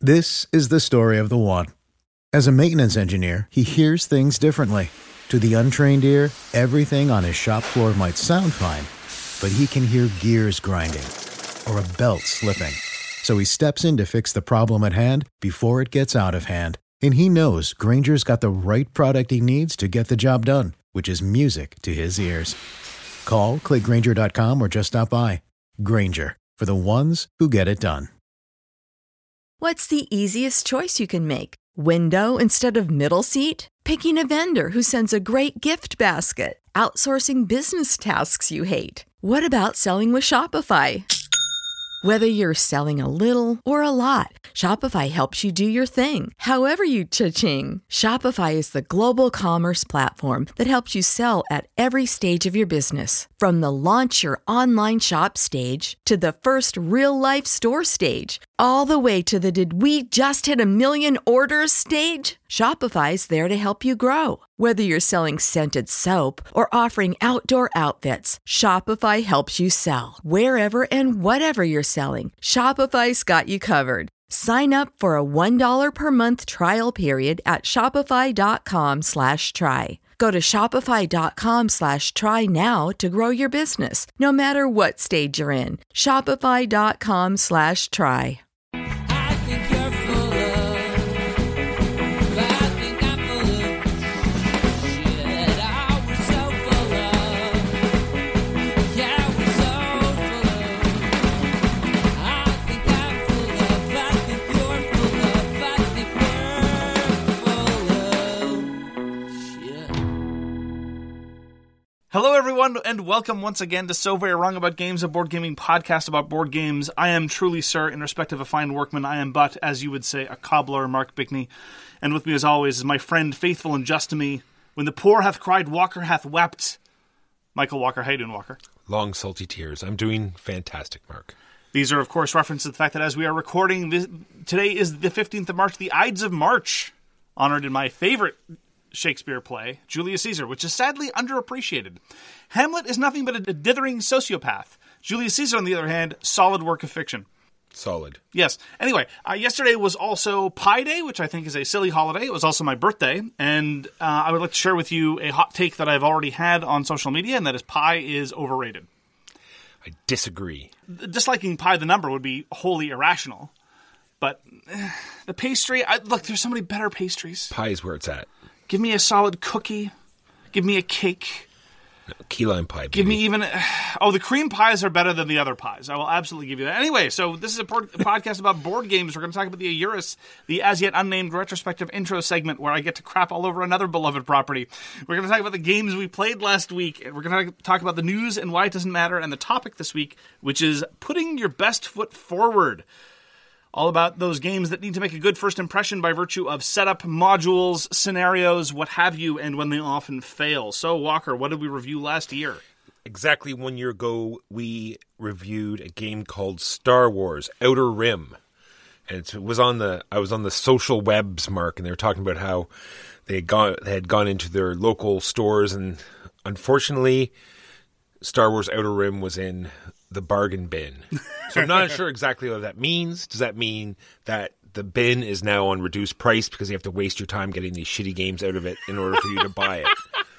This is the story of the one. As a maintenance engineer, he hears things differently. To the untrained ear, everything on his shop floor might sound fine, but he can hear gears grinding or a belt slipping. So he steps in to fix the problem at hand before it gets out of hand. And he knows Grainger's got the right product he needs to get the job done, which is music to his ears. Call, click Grainger.com, or just stop by. Grainger, for the ones who get it done. What's the easiest choice you can make? Window instead of middle seat? Picking a vendor who sends a great gift basket? Outsourcing business tasks you hate? What about selling with Shopify? Whether you're selling a little or a lot, Shopify helps you do your thing, however you cha-ching. Shopify is the global commerce platform that helps you sell at every stage of your business. From the launch your online shop stage to the first real-life store stage, all the way to the did we just hit a million orders stage. Shopify's there to help you grow. Whether you're selling scented soap or offering outdoor outfits, Shopify helps you sell. Wherever and whatever you're selling, Shopify's got you covered. Sign up for a $1 per month trial period at shopify.com/try. Go to shopify.com/try now to grow your business, no matter what stage you're in. Shopify.com/try. I think you're full of, but I think I'm full of shit. Oh, we're so full of, yeah, we're so full of. I think I'm full of, I think you're full of, I think we're full of shit. Hello, everyone, and welcome once again to So Very Wrong About Games, a board gaming podcast about board games. I am truly, sir, in respect of a fine workman, I am but, as you would say, a cobbler, Mark Bickney. And with me, as always, is my friend, faithful and just to me. When the poor hath cried, Walker hath wept. Michael Walker. How you doing, Walker? Long, salty tears. I'm doing fantastic, Mark. These are, of course, references to the fact that as we are recording, today is the 15th of March, the Ides of March, honored in my favorite Shakespeare play, Julius Caesar, which is sadly underappreciated. Hamlet is nothing but a dithering sociopath. Julius Caesar, on the other hand, solid work of fiction. Solid. Yes. Anyway, yesterday was also Pi Day, which I think is a silly holiday. It was also my birthday, and I would like to share with you a hot take that I've already had on social media, and that is pie is overrated. I disagree. Disliking pie the number would be wholly irrational, but the pastry, look, there's so many better pastries. Pie is where it's at. Give me a solid cookie. Give me a cake. No, key lime pie, baby. Give me even... the cream pies are better than the other pies. I will absolutely give you that. Anyway, so this is a podcast about board games. We're going to talk about the Eurus, the as-yet unnamed retrospective intro segment where I get to crap all over another beloved property. We're going to talk about the games we played last week. We're going to talk about the news and why it doesn't matter, and the topic this week, which is putting your best foot forward. All about those games that need to make a good first impression by virtue of setup, modules, scenarios, what have you, and when they often fail. So, Walker, what did we review last year? Exactly 1 year ago, we reviewed a game called Star Wars Outer Rim. And I was on the social webs, Mark, and they were talking about how they had gone into their local stores, and unfortunately, Star Wars Outer Rim was in the bargain bin. So I'm not sure exactly what that means. Does that mean that the bin is now on reduced price because you have to waste your time getting these shitty games out of it in order for you to buy it?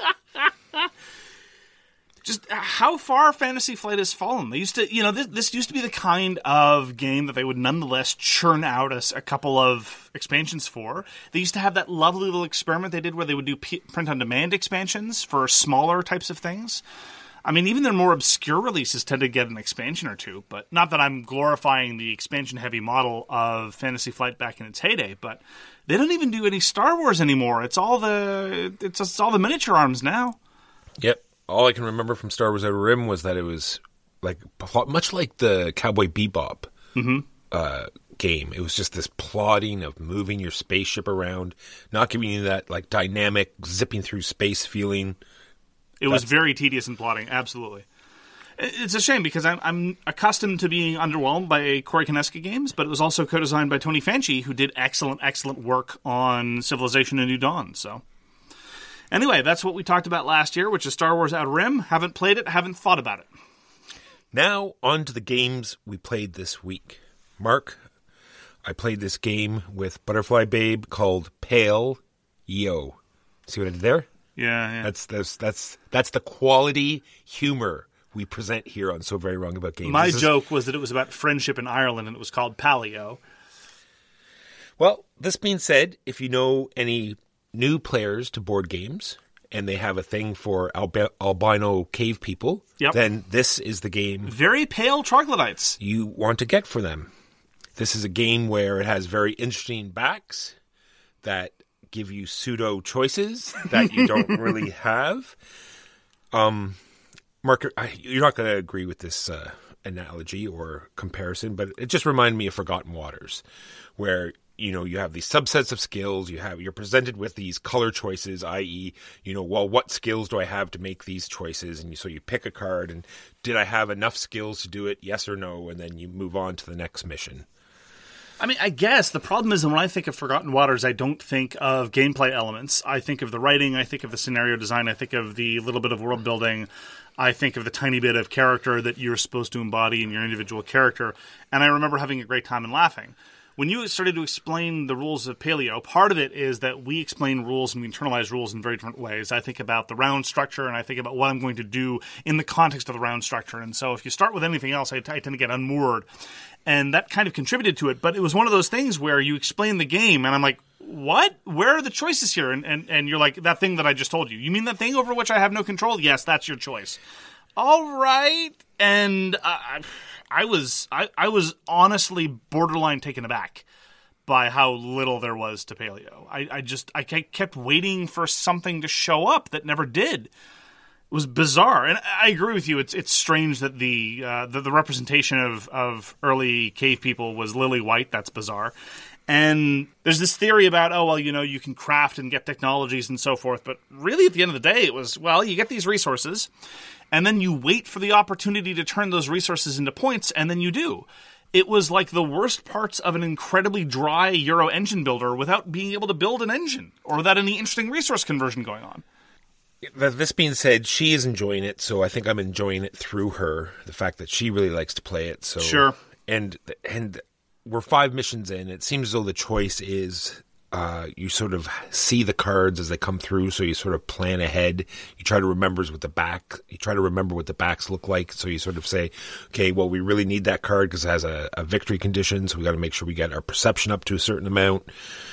Just how far Fantasy Flight has fallen. They used to, this used to be the kind of game that they would nonetheless churn out a couple of expansions for. They used to have that lovely little experiment they did where they would do print-on-demand expansions for smaller types of things. I mean, even their more obscure releases tend to get an expansion or two, but not that I'm glorifying the expansion-heavy model of Fantasy Flight back in its heyday, but they don't even do any Star Wars anymore. It's all the miniature arms now. Yep. All I can remember from Star Wars Outer Rim was that it was like much like the Cowboy Bebop game. It was just this plotting of moving your spaceship around, not giving you that like dynamic zipping through space feeling. It was very tedious and plotting, absolutely. It's a shame because I'm accustomed to being underwhelmed by Corey Konieczka games, but it was also co-designed by Tony Fanchi, who did excellent work on Civilization: A New Dawn. So, anyway, that's what we talked about last year, which is Star Wars Outer Rim. Haven't played it, haven't thought about it. Now, on to the games we played this week. Mark, I played this game with Butterfly Babe called Pale Yo. See what I did there? Yeah. That's the quality humor we present here on So Very Wrong About Games. My joke was that it was about friendship in Ireland and it was called Paleo. Well, this being said, if you know any new players to board games and they have a thing for albino cave people, then this is the game Very pale troglodytes. you want to get for them. This is a game where it has very interesting backs that give you pseudo choices that you don't really have. Mark, you're not going to agree with this analogy or comparison, but it just reminded me of Forgotten Waters, where you have these subsets of skills. You're presented with these color choices, i.e., well, what skills do I have to make these choices? And so you pick a card, and did I have enough skills to do it? Yes or no, and then you move on to the next mission. I mean, I guess the problem is that when I think of Forgotten Waters, I don't think of gameplay elements. I think of the writing, I think of the scenario design, I think of the little bit of world building, I think of the tiny bit of character that you're supposed to embody in your individual character, and I remember having a great time and laughing. When you started to explain the rules of Paleo, part of it is that we explain rules and we internalize rules in very different ways. I think about the round structure and I think about what I'm going to do in the context of the round structure. And so if you start with anything else, I tend to get unmoored. And that kind of contributed to it. But it was one of those things where you explain the game and I'm like, what? Where are the choices here? And you're like, that thing that I just told you. You mean that thing over which I have no control? Yes, that's your choice. All right. And I was honestly borderline taken aback by how little there was to Paleo. I kept waiting for something to show up that never did. It was bizarre, and I agree with you. It's strange that the representation of early cave people was lily white. That's bizarre. And there's this theory about, you can craft and get technologies and so forth. But really, at the end of the day, it was, you get these resources, and then you wait for the opportunity to turn those resources into points, and then you do. It was like the worst parts of an incredibly dry Euro engine builder without being able to build an engine, or without any interesting resource conversion going on. This being said, she is enjoying it, so I think I'm enjoying it through her. The fact that she really likes to play it. So sure. And we're 5 missions in. It seems as though the choice is you sort of see the cards as they come through, so you sort of plan ahead. You try to remember what the backs look like. So you sort of say, okay, well, we really need that card because it has a victory condition, so we got to make sure we get our perception up to a certain amount.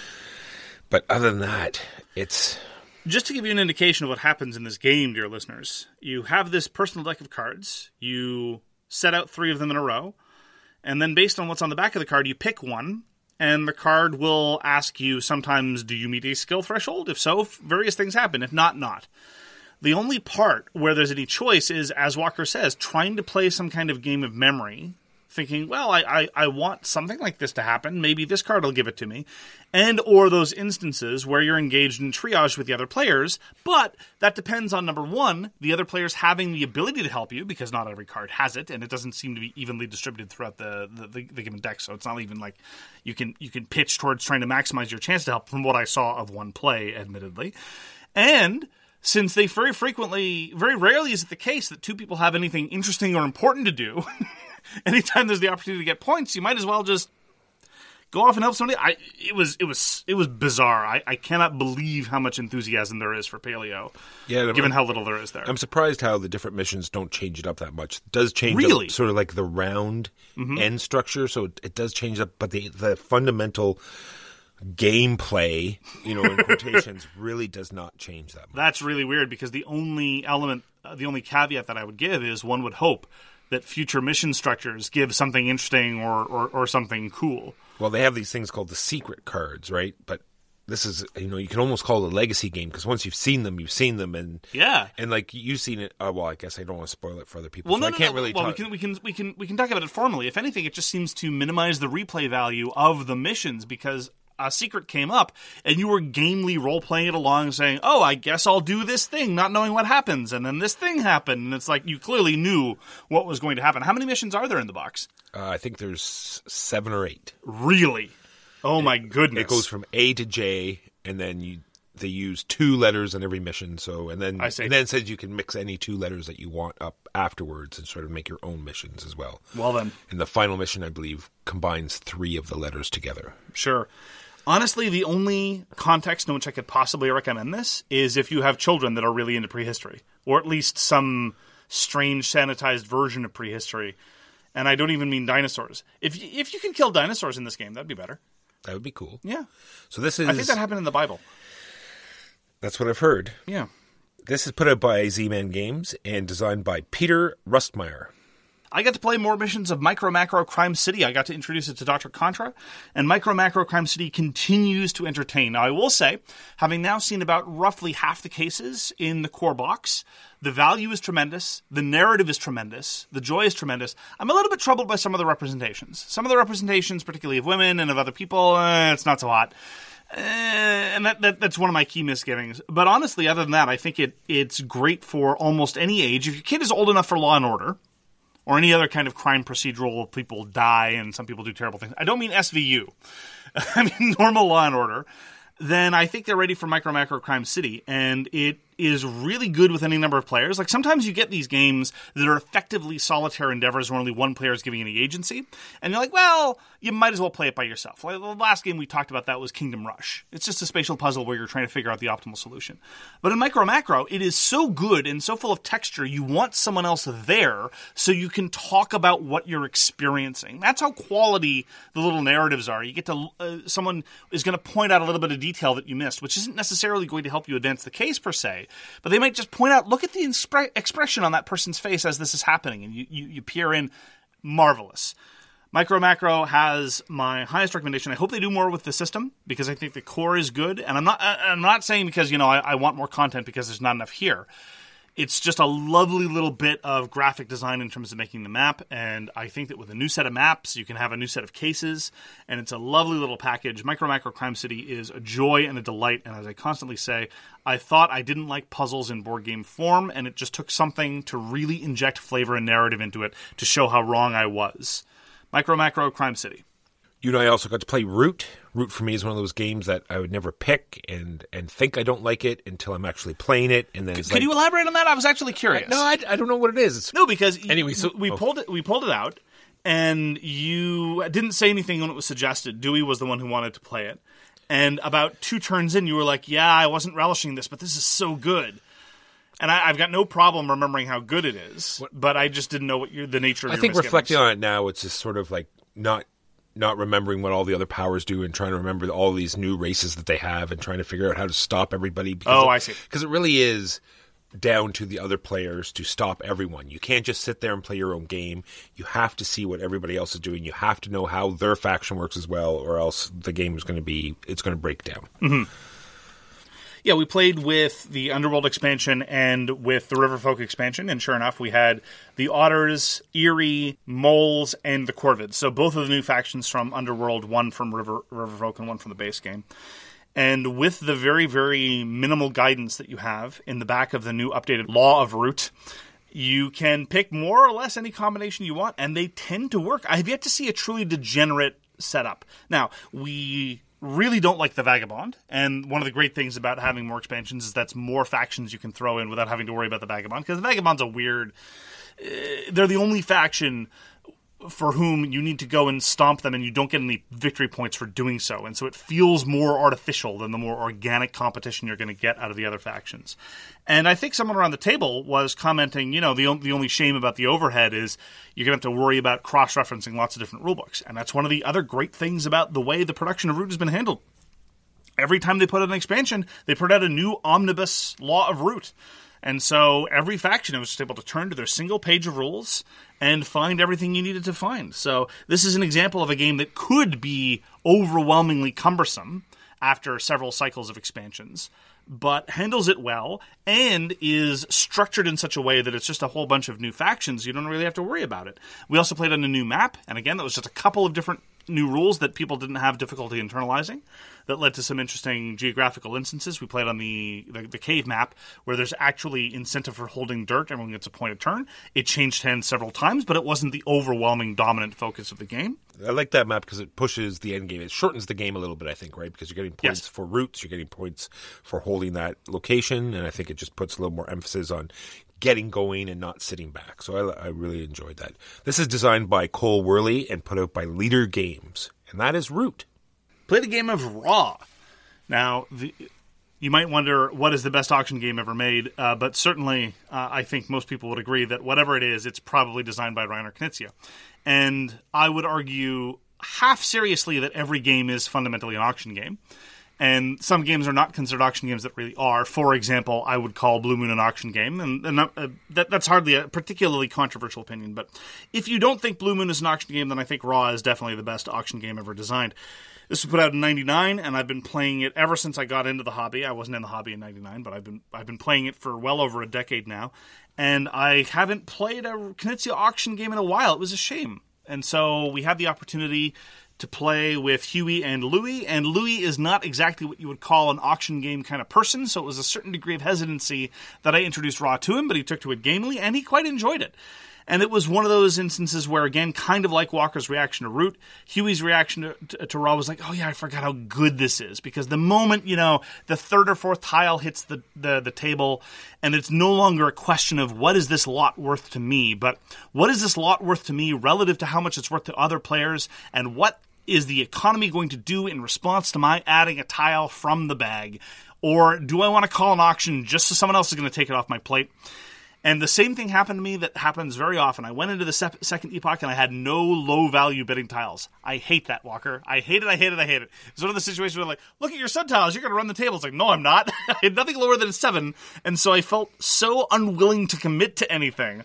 But other than that, it's... Just to give you an indication of what happens in this game, dear listeners, you have this personal deck of cards. You set out 3 of them in a row. And then based on what's on the back of the card, you pick one. And the card will ask you sometimes, do you meet a skill threshold? If so, various things happen. If not, not. The only part where there's any choice is, as Walker says, trying to play some kind of game of memory. Thinking, well, I want something like this to happen. Maybe this card will give it to me. And or those instances where you're engaged in triage with the other players. But that depends on, number one, the other players having the ability to help you, because not every card has it, and it doesn't seem to be evenly distributed throughout the given deck. So it's not even like you can pitch towards trying to maximize your chance to help, from what I saw of one play, admittedly. And since they very rarely is it the case that 2 people have anything interesting or important to do... Anytime there's the opportunity to get points, you might as well just go off and help somebody. It was bizarre. I cannot believe how much enthusiasm there is for Paleo, given how little there is there. I'm surprised how the different missions don't change it up that much. It does change really? Up sort of like the round end structure, so it does change up, but the fundamental gameplay, in quotations, really does not change that much. That's really weird, because the only element, the only caveat that I would give is one would hope that future mission structures give something interesting or something cool. Well, they have these things called the secret cards, right? But this is, you can almost call it a legacy game, because once you've seen them, and yeah, and like you've seen it. Well, I guess I don't want to spoil it for other people. Well, so no, I can't really. Well, we can talk about it formally. If anything, it just seems to minimize the replay value of the missions, because a secret came up, and you were gamely role-playing it along, saying, oh, I guess I'll do this thing, not knowing what happens, and then this thing happened, and it's like you clearly knew what was going to happen. How many missions are there in the box? I think there's 7 or 8. Really? Oh, my goodness. It goes from A to J, and then they use 2 letters in every mission. So and then I see. and then it says you can mix any 2 letters that you want up afterwards and sort of make your own missions as well. Well then, And the final mission, I believe, combines 3 of the letters together. sure. Honestly, the only context in which I could possibly recommend this is if you have children that are really into prehistory, or at least some strange sanitized version of prehistory. And I don't even mean dinosaurs. If you can kill dinosaurs in this game, that'd be better. That would be cool. Yeah. So this is I think that happened in the Bible. that's what I've heard. Yeah. This is put out by Z-Man Games and designed by Peter Rustmeyer. I got to play more missions of Micro Macro Crime City. I got to introduce it to Dr. Contra, and Micro Macro Crime City continues to entertain. Now, I will say, having now seen about roughly half the cases in the core box, the value is tremendous, the narrative is tremendous, the joy is tremendous. I'm a little bit troubled by some of the representations. Some of the representations, particularly of women and of other people, it's not so hot. And that's one of my key misgivings. But honestly, other than that, I think it's great for almost any age. If your kid is old enough for Law & Order, or any other kind of crime procedural, people die and some people do terrible things. I don't mean SVU. I mean normal Law & Order. Then I think they're ready for Micro Macro Crime City. And it is really good with any number of players. Like sometimes you get these games that are effectively solitaire endeavors where only one player is giving any agency. And you're like, well, you might as well play it by yourself. Like the last game we talked about that was Kingdom Rush. It's just a spatial puzzle where you're trying to figure out the optimal solution. But in Micro Macro, it is so good and so full of texture, you want someone else there so you can talk about what you're experiencing. That's how quality the little narratives are. You get to, someone is going to point out a little bit of detail that you missed, which isn't necessarily going to help you advance the case per se, but they might just point out, look at the expression on that person's face as this is happening, and you peer in. Marvelous. Micro Macro has my highest recommendation. I hope they do more with the system because I think the core is good, and I'm not saying because I want more content because there's not enough here. It's just a lovely little bit of graphic design in terms of making the map, and I think that with a new set of maps, you can have a new set of cases, and it's a lovely little package. Micro Macro Crime City is a joy and a delight, and as I constantly say, I thought I didn't like puzzles in board game form, and it just took something to really inject flavor and narrative into it to show how wrong I was. Micro Macro Crime City. You and I also got to play Root. Root for me is one of those games that I would never pick and think I don't like it until I'm actually playing it, and then it's Could you elaborate on that? I was actually curious. No, I don't know what it is. It's, No, because Anyway, so- we pulled it out, and you didn't say anything when it was suggested. Dewey was the one who wanted to play it, and about 2 turns in, you were like, "Yeah, I wasn't relishing this, but this is so good." And I've got no problem remembering how good it is, but I just didn't know what the nature of I your think misgivings. reflecting on it now, it's just sort of like not remembering what all the other powers do and trying to remember all these new races that they have and trying to figure out how to stop everybody. I see. Because it really is down to the other players to stop everyone. You can't just sit there and play your own game. You have to see what everybody else is doing. You have to know how their faction works as well, or else the game is going to break down. Mm-hmm. Yeah, we played with the Underworld expansion and with the Riverfolk expansion, and sure enough, we had the Otters, Eerie, Moles, and the Corvids. So both of the new factions from Underworld, one from Riverfolk and one from the base game. And with the very, very minimal guidance that you have in the back of the new updated Law of Root, you can pick more or less any combination you want, and they tend to work. I have yet to see a truly degenerate setup. Now, we really don't like the Vagabond, and one of the great things about having more expansions is that's more factions you can throw in without having to worry about the Vagabond, because the Vagabond's a weird... they're the only faction for whom you need to go and stomp them, and you don't get any victory points for doing so, and so it feels more artificial than the more organic competition you're going to get out of the other factions. And I think someone around the table was commenting, the only shame about the overhead is you're going to have to worry about cross-referencing lots of different rulebooks, and that's one of the other great things about the way the production of Root has been handled. Every time they put out an expansion, they put out a new omnibus Law of Root. And so every faction was just able to turn to their single page of rules and find everything you needed to find. So this is an example of a game that could be overwhelmingly cumbersome after several cycles of expansions, but handles it well and is structured in such a way that it's just a whole bunch of new factions. You don't really have to worry about it. We also played on a new map, and again, that was just a couple of different new rules that people didn't have difficulty internalizing that led to some interesting geographical instances. We played on the cave map where there's actually incentive for holding dirt. Everyone gets a point a turn. It changed hands several times, but it wasn't the overwhelming dominant focus of the game. I like that map because it pushes the end game. It shortens the game a little bit, I think, right? Because you're getting points Yes. for routes, you're getting points for holding that location, and I think it just puts a little more emphasis on getting going and not sitting back. So I really enjoyed that. This is designed by Cole Worley and put out by Leader Games, and that is Root. Played a game of Raw. Now, you might wonder what is the best auction game ever made, but certainly I think most people would agree that whatever it is, it's probably designed by Reiner Knizia. And I would argue half seriously that every game is fundamentally an auction game. And some games are not considered auction games that really are. For example, I would call Blue Moon an auction game, and that's hardly a particularly controversial opinion. But if you don't think Blue Moon is an auction game, then I think Raw is definitely the best auction game ever designed. This was put out in '99, and I've been playing it ever since I got into the hobby. I wasn't in the hobby in '99, but I've been playing it for well over a decade now, and I haven't played a Knizia auction game in a while. It was a shame, and so we had the opportunity to play with Huey and Louie is not exactly what you would call an auction game kind of person, so it was a certain degree of hesitancy that I introduced Raw to him, but he took to it gamely, and he quite enjoyed it. And it was one of those instances where, again, kind of like Walker's reaction to Root, Huey's reaction to Raw was like, oh yeah, I forgot how good this is. Because the moment, the third or fourth tile hits the table, and it's no longer a question of what is this lot worth to me, but what is this lot worth to me relative to how much it's worth to other players, and what is the economy going to do in response to my adding a tile from the bag? Or do I want to call an auction just so someone else is going to take it off my plate? And the same thing happened to me that happens very often. I went into the second epoch and I had no low-value bidding tiles. I hate that, Walker. I hate it. It's one of the situations where like, look at your sun tiles, you're going to run the table. It's like, no, I'm not. I had nothing lower than 7, and so I felt so unwilling to commit to anything.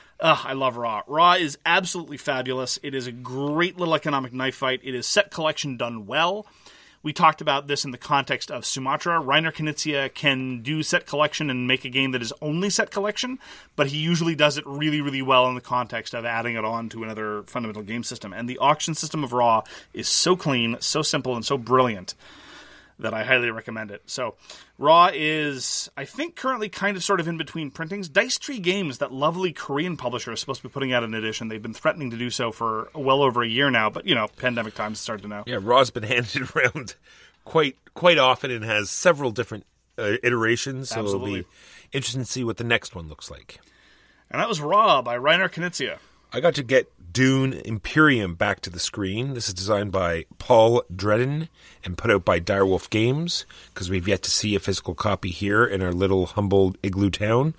I love Raw. Raw is absolutely fabulous. It is a great little economic knife fight. It is set collection done well. We talked about this in the context of Sumatra. Reiner Knizia can do set collection and make a game that is only set collection, but he usually does it really, really well in the context of adding it on to another fundamental game system. And the auction system of Raw is so clean, so simple, and so brilliant that I highly recommend it. So, Raw is, I think, currently kind of sort of in between printings. Dice Tree Games, that lovely Korean publisher, is supposed to be putting out an edition. They've been threatening to do so for well over a year now, but, pandemic times start to know. Yeah, Raw's been handed around quite often and has several different iterations, so Absolutely. it'll be interesting to see what the next one looks like. And that was Raw by Reiner Knizia. I got to get Dune Imperium back to the screen. This is designed by Paul Dredden and put out by Direwolf Games, because we've yet to see a physical copy here in our little humble igloo town.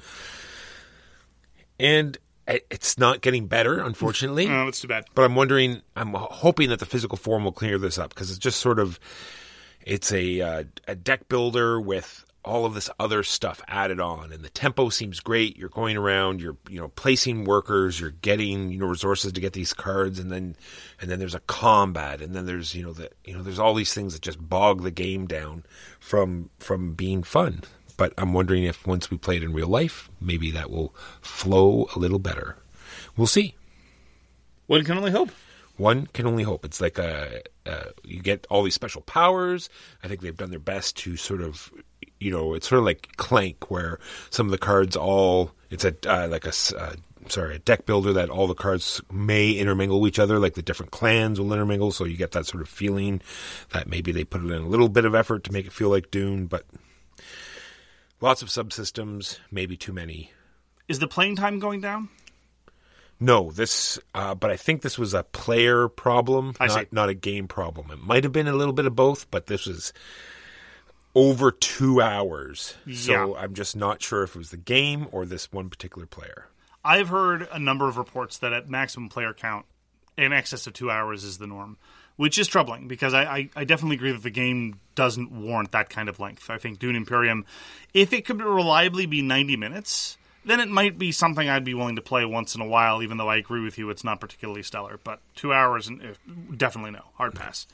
And it's not getting better, unfortunately. No, that's too bad. But I'm hoping that the physical form will clear this up, because it's just sort of, it's a deck builder with all of this other stuff added on, and the tempo seems great. You're going around, you're placing workers, you're getting resources to get these cards, and then there's a combat, and then there's there's all these things that just bog the game down from being fun. But I'm wondering if once we play it in real life, maybe that will flow a little better. We'll see. One can only hope. One can only hope. It's like you get all these special powers. I think they've done their best to sort of, it's sort of like Clank, where some of the cards it's a deck builder that all the cards may intermingle with each other, like the different clans will intermingle, so you get that sort of feeling that maybe they put it in a little bit of effort to make it feel like Dune, but lots of subsystems, maybe too many. Is the playing time going down? No, but I think this was a player problem, see. not a game problem. It might have been a little bit of both, but this was over 2 hours. So I'm just not sure if it was the game or this one particular player. I've heard a number of reports that at maximum player count, in excess of 2 hours is the norm, which is troubling, because I definitely agree that the game doesn't warrant that kind of length. I think Dune Imperium, if it could reliably be 90 minutes... then it might be something I'd be willing to play once in a while, even though I agree with you it's not particularly stellar. But 2 hours, definitely no. Hard pass.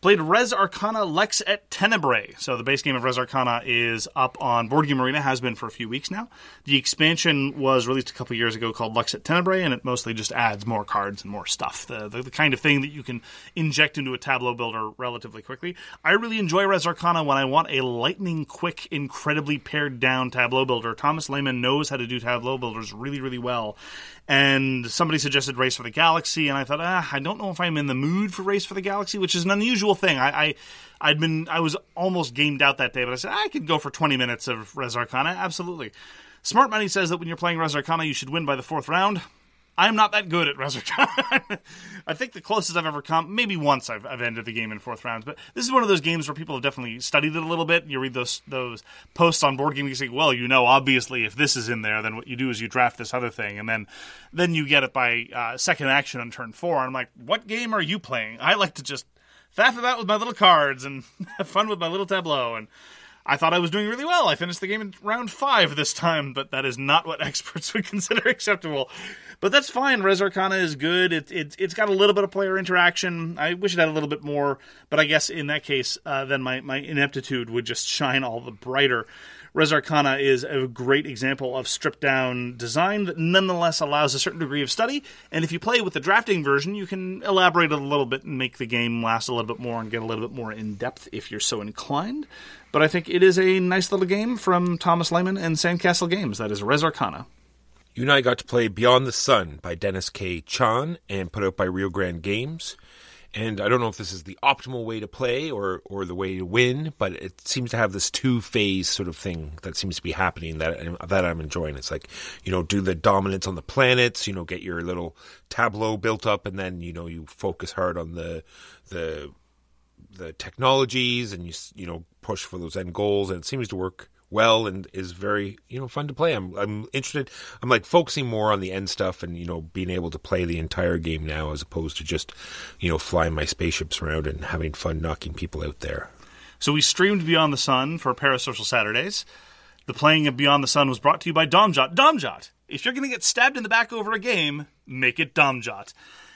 Played Res Arcana Lex et Tenebrae. So the base game of Res Arcana is up on Board Game Arena, has been for a few weeks now. The expansion was released a couple years ago called Lex et Tenebrae, and it mostly just adds more cards and more stuff. The kind of thing that you can inject into a tableau builder relatively quickly. I really enjoy Res Arcana when I want a lightning quick, incredibly pared down tableau builder. Thomas Lehman knows how to do tableau builders really, really well. And somebody suggested Race for the Galaxy, and I thought, I don't know if I'm in the mood for Race for the Galaxy, which is an unusual thing. I was almost gamed out that day, but I said I could go for 20 minutes of Res Arcana. Absolutely. Smart Money says that when you're playing Res Arcana, you should win by the 4th round. I'm not that good at Res Arcana. I think the closest I've ever come, maybe once I've ended the game in 4th rounds, but this is one of those games where people have definitely studied it a little bit. You read those posts on Board Game, you say, well, obviously if this is in there, then what you do is you draft this other thing, and then you get it by second action on turn 4. And I'm like, what game are you playing? I like to just faff about with my little cards and have fun with my little tableau, and I thought I was doing really well. I finished the game in round 5 this time, but that is not what experts would consider acceptable. But that's fine. Res Arcana is good. It's got a little bit of player interaction. I wish it had a little bit more, but I guess in that case, then my ineptitude would just shine all the brighter. Res Arcana is a great example of stripped-down design that nonetheless allows a certain degree of study, and if you play with the drafting version, you can elaborate a little bit and make the game last a little bit more and get a little bit more in-depth if you're so inclined. But I think it is a nice little game from Thomas Lehman and Sandcastle Games. That is Res Arcana. You and I got to play Beyond the Sun by Dennis K. Chan and put out by Rio Grande Games. And I don't know if this is the optimal way to play or the way to win, but it seems to have this two-phase sort of thing that seems to be happening that I'm enjoying. It's like, do the dominance on the planets, get your little tableau built up, and then, you focus hard on the technologies and you push for those end goals, and it seems to work well and is very fun to play. I'm interested. I'm like focusing more on the end stuff and being able to play the entire game now as opposed to just flying my spaceships around and having fun knocking people out there. So we streamed Beyond the Sun for Parasocial Saturdays. The playing of Beyond the Sun was brought to you by Domjot. Domjot, if you're going to get stabbed in the back over a game, make it Domjot.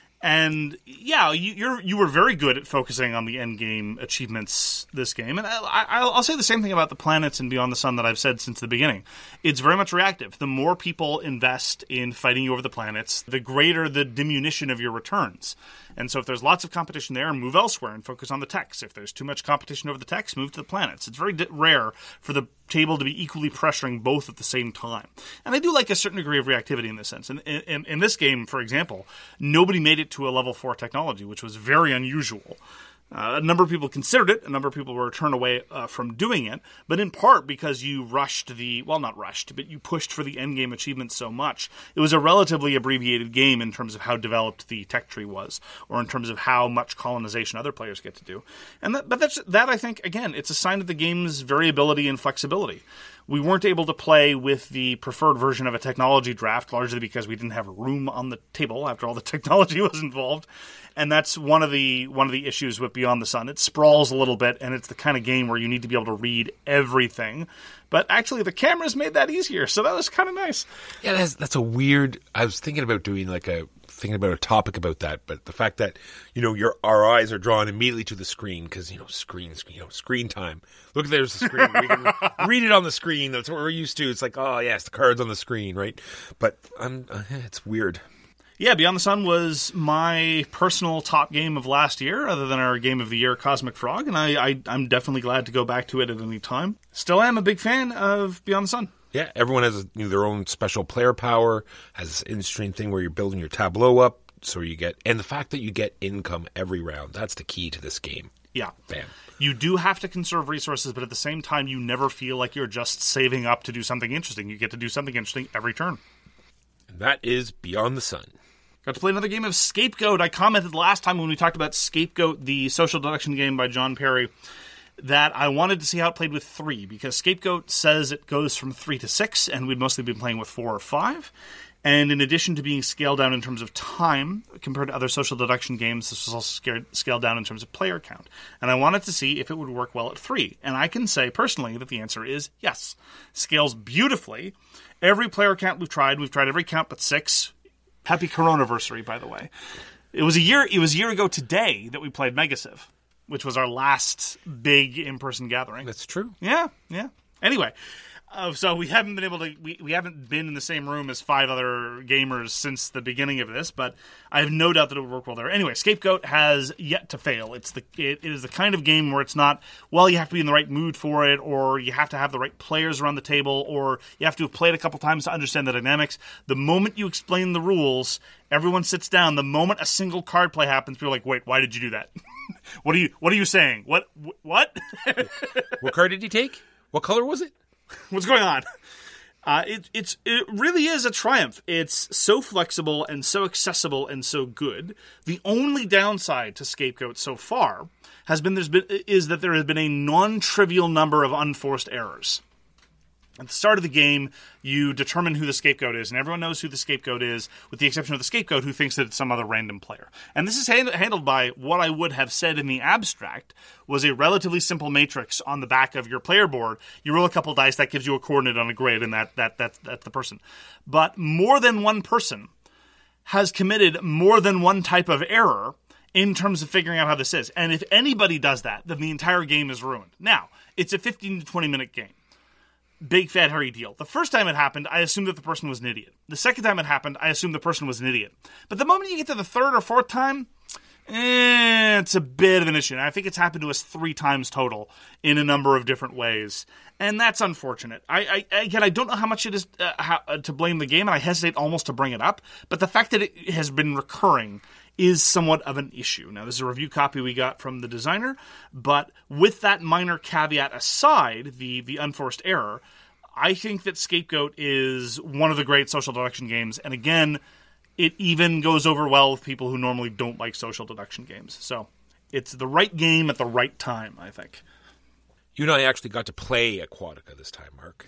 And yeah, you were very good at focusing on the end game achievements this game. And I'll say the same thing about the planets and Beyond the Sun that I've said since the beginning. It's very much reactive. The more people invest in fighting you over the planets, the greater the diminution of your returns. And so if there's lots of competition there, move elsewhere and focus on the techs. If there's too much competition over the techs, move to the planets. It's very rare for the table to be equally pressuring both at the same time. And I do like a certain degree of reactivity in this sense. And in this game, for example, nobody made it to a level 4 technology, which was very unusual. A number of people considered it. A number of people were turned away from doing it, but in part because you not rushed, but you pushed for the endgame achievements so much. It was a relatively abbreviated game in terms of how developed the tech tree was, or in terms of how much colonization other players get to do. And that I think, again, it's a sign of the game's variability and flexibility. We weren't able to play with the preferred version of a technology draft, largely because we didn't have room on the table after all the technology was involved. And that's one of the issues with Beyond the Sun. It sprawls a little bit, and it's the kind of game where you need to be able to read everything. But actually, the cameras made that easier, so that was kind of nice. Yeah, that's a weird. I was thinking about doing thinking about a topic about that, but the fact that our eyes are drawn immediately to the screen because screen time. Look, there's the screen. We can read it on the screen. That's what we're used to. It's like, oh yes, the cards on the screen, right? But it's weird. Yeah, Beyond the Sun was my personal top game of last year, other than our game of the year, Cosmic Frog, and I'm definitely glad to go back to it at any time. Still am a big fan of Beyond the Sun. Yeah, everyone has their own special player power, has this interesting thing where you're building your tableau up, and the fact that you get income every round, that's the key to this game. Yeah. Bam. You do have to conserve resources, but at the same time, you never feel like you're just saving up to do something interesting. You get to do something interesting every turn. And that is Beyond the Sun. Got to play another game of Scapegoat. I commented last time when we talked about Scapegoat, the social deduction game by John Perry, that I wanted to see how it played with 3, because Scapegoat says it goes from 3 to 6, and we'd mostly been playing with 4 or 5. And in addition to being scaled down in terms of time, compared to other social deduction games, this was also scaled down in terms of player count. And I wanted to see if it would work well at 3. And I can say personally that the answer is yes. Scales beautifully. Every player count we've tried every count but 6. Happy Coronaversary, by the way. It was a year ago today that we played Megasiv. which was our last big in-person gathering. That's true. Yeah. Anyway, so we haven't been able to. We haven't been in the same room as 5 other gamers since the beginning of this, but I have no doubt that it would work well there. Anyway, Scapegoat has yet to fail. It is the kind of game where it's not, well, you have to be in the right mood for it, or you have to have the right players around the table, or you have to have played a couple times to understand the dynamics. The moment you explain the rules, everyone sits down. The moment a single card play happens, people are like, "Wait, why did you do that? What are you saying? What? What card did you take? What color was it? What's going on?" It really is a triumph. It's so flexible and so accessible and so good. The only downside to Scapegoat so far is that there has been a non-trivial number of unforced errors. At the start of the game, you determine who the scapegoat is, and everyone knows who the scapegoat is, with the exception of the scapegoat who thinks that it's some other random player. And this is handled by what I would have said in the abstract was a relatively simple matrix on the back of your player board. You roll a couple dice, that gives you a coordinate on a grid, and that's the person. But more than one person has committed more than one type of error in terms of figuring out how this is. And if anybody does that, then the entire game is ruined. Now, it's a 15 to 20-minute game. Big, fat, hairy deal. The first time it happened, I assumed that the person was an idiot. The second time it happened, I assumed the person was an idiot. But the moment you get to the third or fourth time, it's a bit of an issue. And I think it's happened to us 3 times total in a number of different ways. And that's unfortunate. I don't know how much it is to blame the game, and I hesitate almost to bring it up. But the fact that it has been recurring is somewhat of an issue. Now, this is a review copy we got from the designer, but with that minor caveat aside, the unforced error, I think that Scapegoat is one of the great social deduction games, and again, it even goes over well with people who normally don't like social deduction games. So, it's the right game at the right time, I think. You and I actually got to play Aquatica this time, Mark.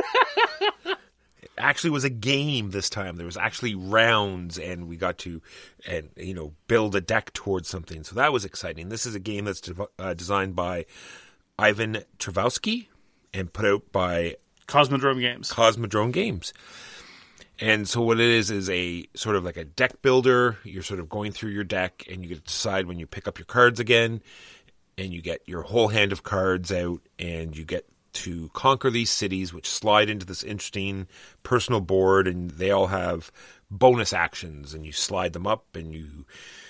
Actually was a game this time. There was actually rounds, and we got to build a deck towards something. So that was exciting. This is a game that's designed by Ivan Trevowski and put out by Cosmodrome Games. And so what it is a sort of like a deck builder. You're sort of going through your deck, and you get to decide when you pick up your cards again, and you get your whole hand of cards out, and you get to conquer these cities, which slide into this interesting personal board, and they all have bonus actions, and you slide them up, and you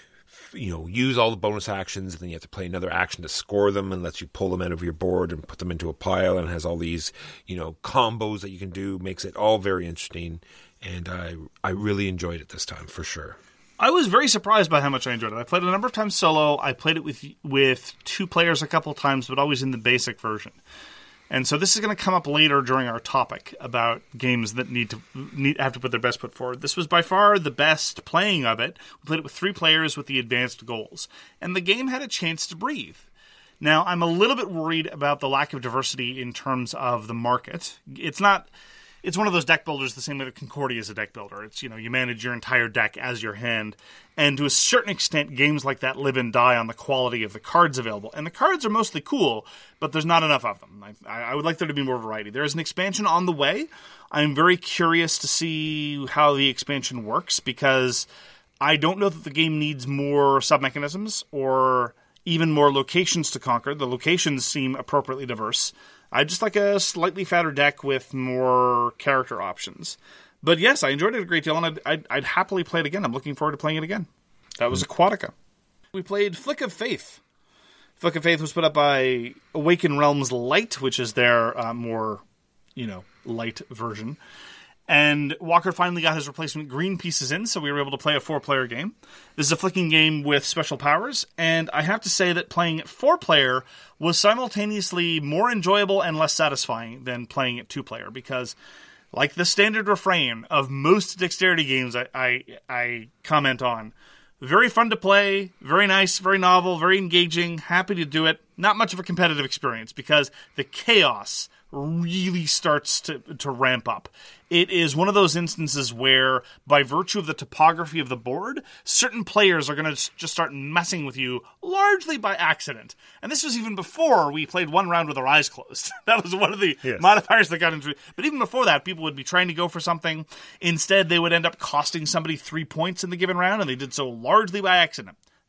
use all the bonus actions, and then you have to play another action to score them, and lets you pull them out of your board and put them into a pile, and has all these combos that you can do. Makes it all very interesting, and I really enjoyed it this time for sure. I was very surprised by how much I enjoyed it. I played it a number of times solo. I played it with 2 players a couple of times, but always in the basic version. And so this is going to come up later during our topic about games that have to put their best foot forward. This was by far the best playing of it. We played it with 3 players with the advanced goals. And the game had a chance to breathe. Now, I'm a little bit worried about the lack of diversity in terms of the market. It's one of those deck builders the same way that Concordia is a deck builder. It's, you manage your entire deck as your hand. And to a certain extent, games like that live and die on the quality of the cards available. And the cards are mostly cool, but there's not enough of them. I would like there to be more variety. There is an expansion on the way. I'm very curious to see how the expansion works, because I don't know that the game needs more sub-mechanisms or even more locations to conquer. The locations seem appropriately diverse. I'd just like a slightly fatter deck with more character options. But yes, I enjoyed it a great deal, and I'd happily play it again. I'm looking forward to playing it again. That was Aquatica. We played Flick of Faith. Flick of Faith was put up by Awaken Realms Light, which is their more, light version. And Walker finally got his replacement green pieces in, so we were able to play a 4-player game. This is a flicking game with special powers, and I have to say that playing it 4-player was simultaneously more enjoyable and less satisfying than playing it 2-player, because, like the standard refrain of most dexterity games I comment on, very fun to play, very nice, very novel, very engaging, happy to do it. Not much of a competitive experience, because the chaos really starts to ramp up. It is one of those instances where, by virtue of the topography of the board, certain players are going to just start messing with you, largely by accident. And this was even before we played one round with our eyes closed. That was one of the modifiers that got into it. But even before that, people would be trying to go for something. Instead, they would end up costing somebody 3 points in the given round, and they did so largely by accident.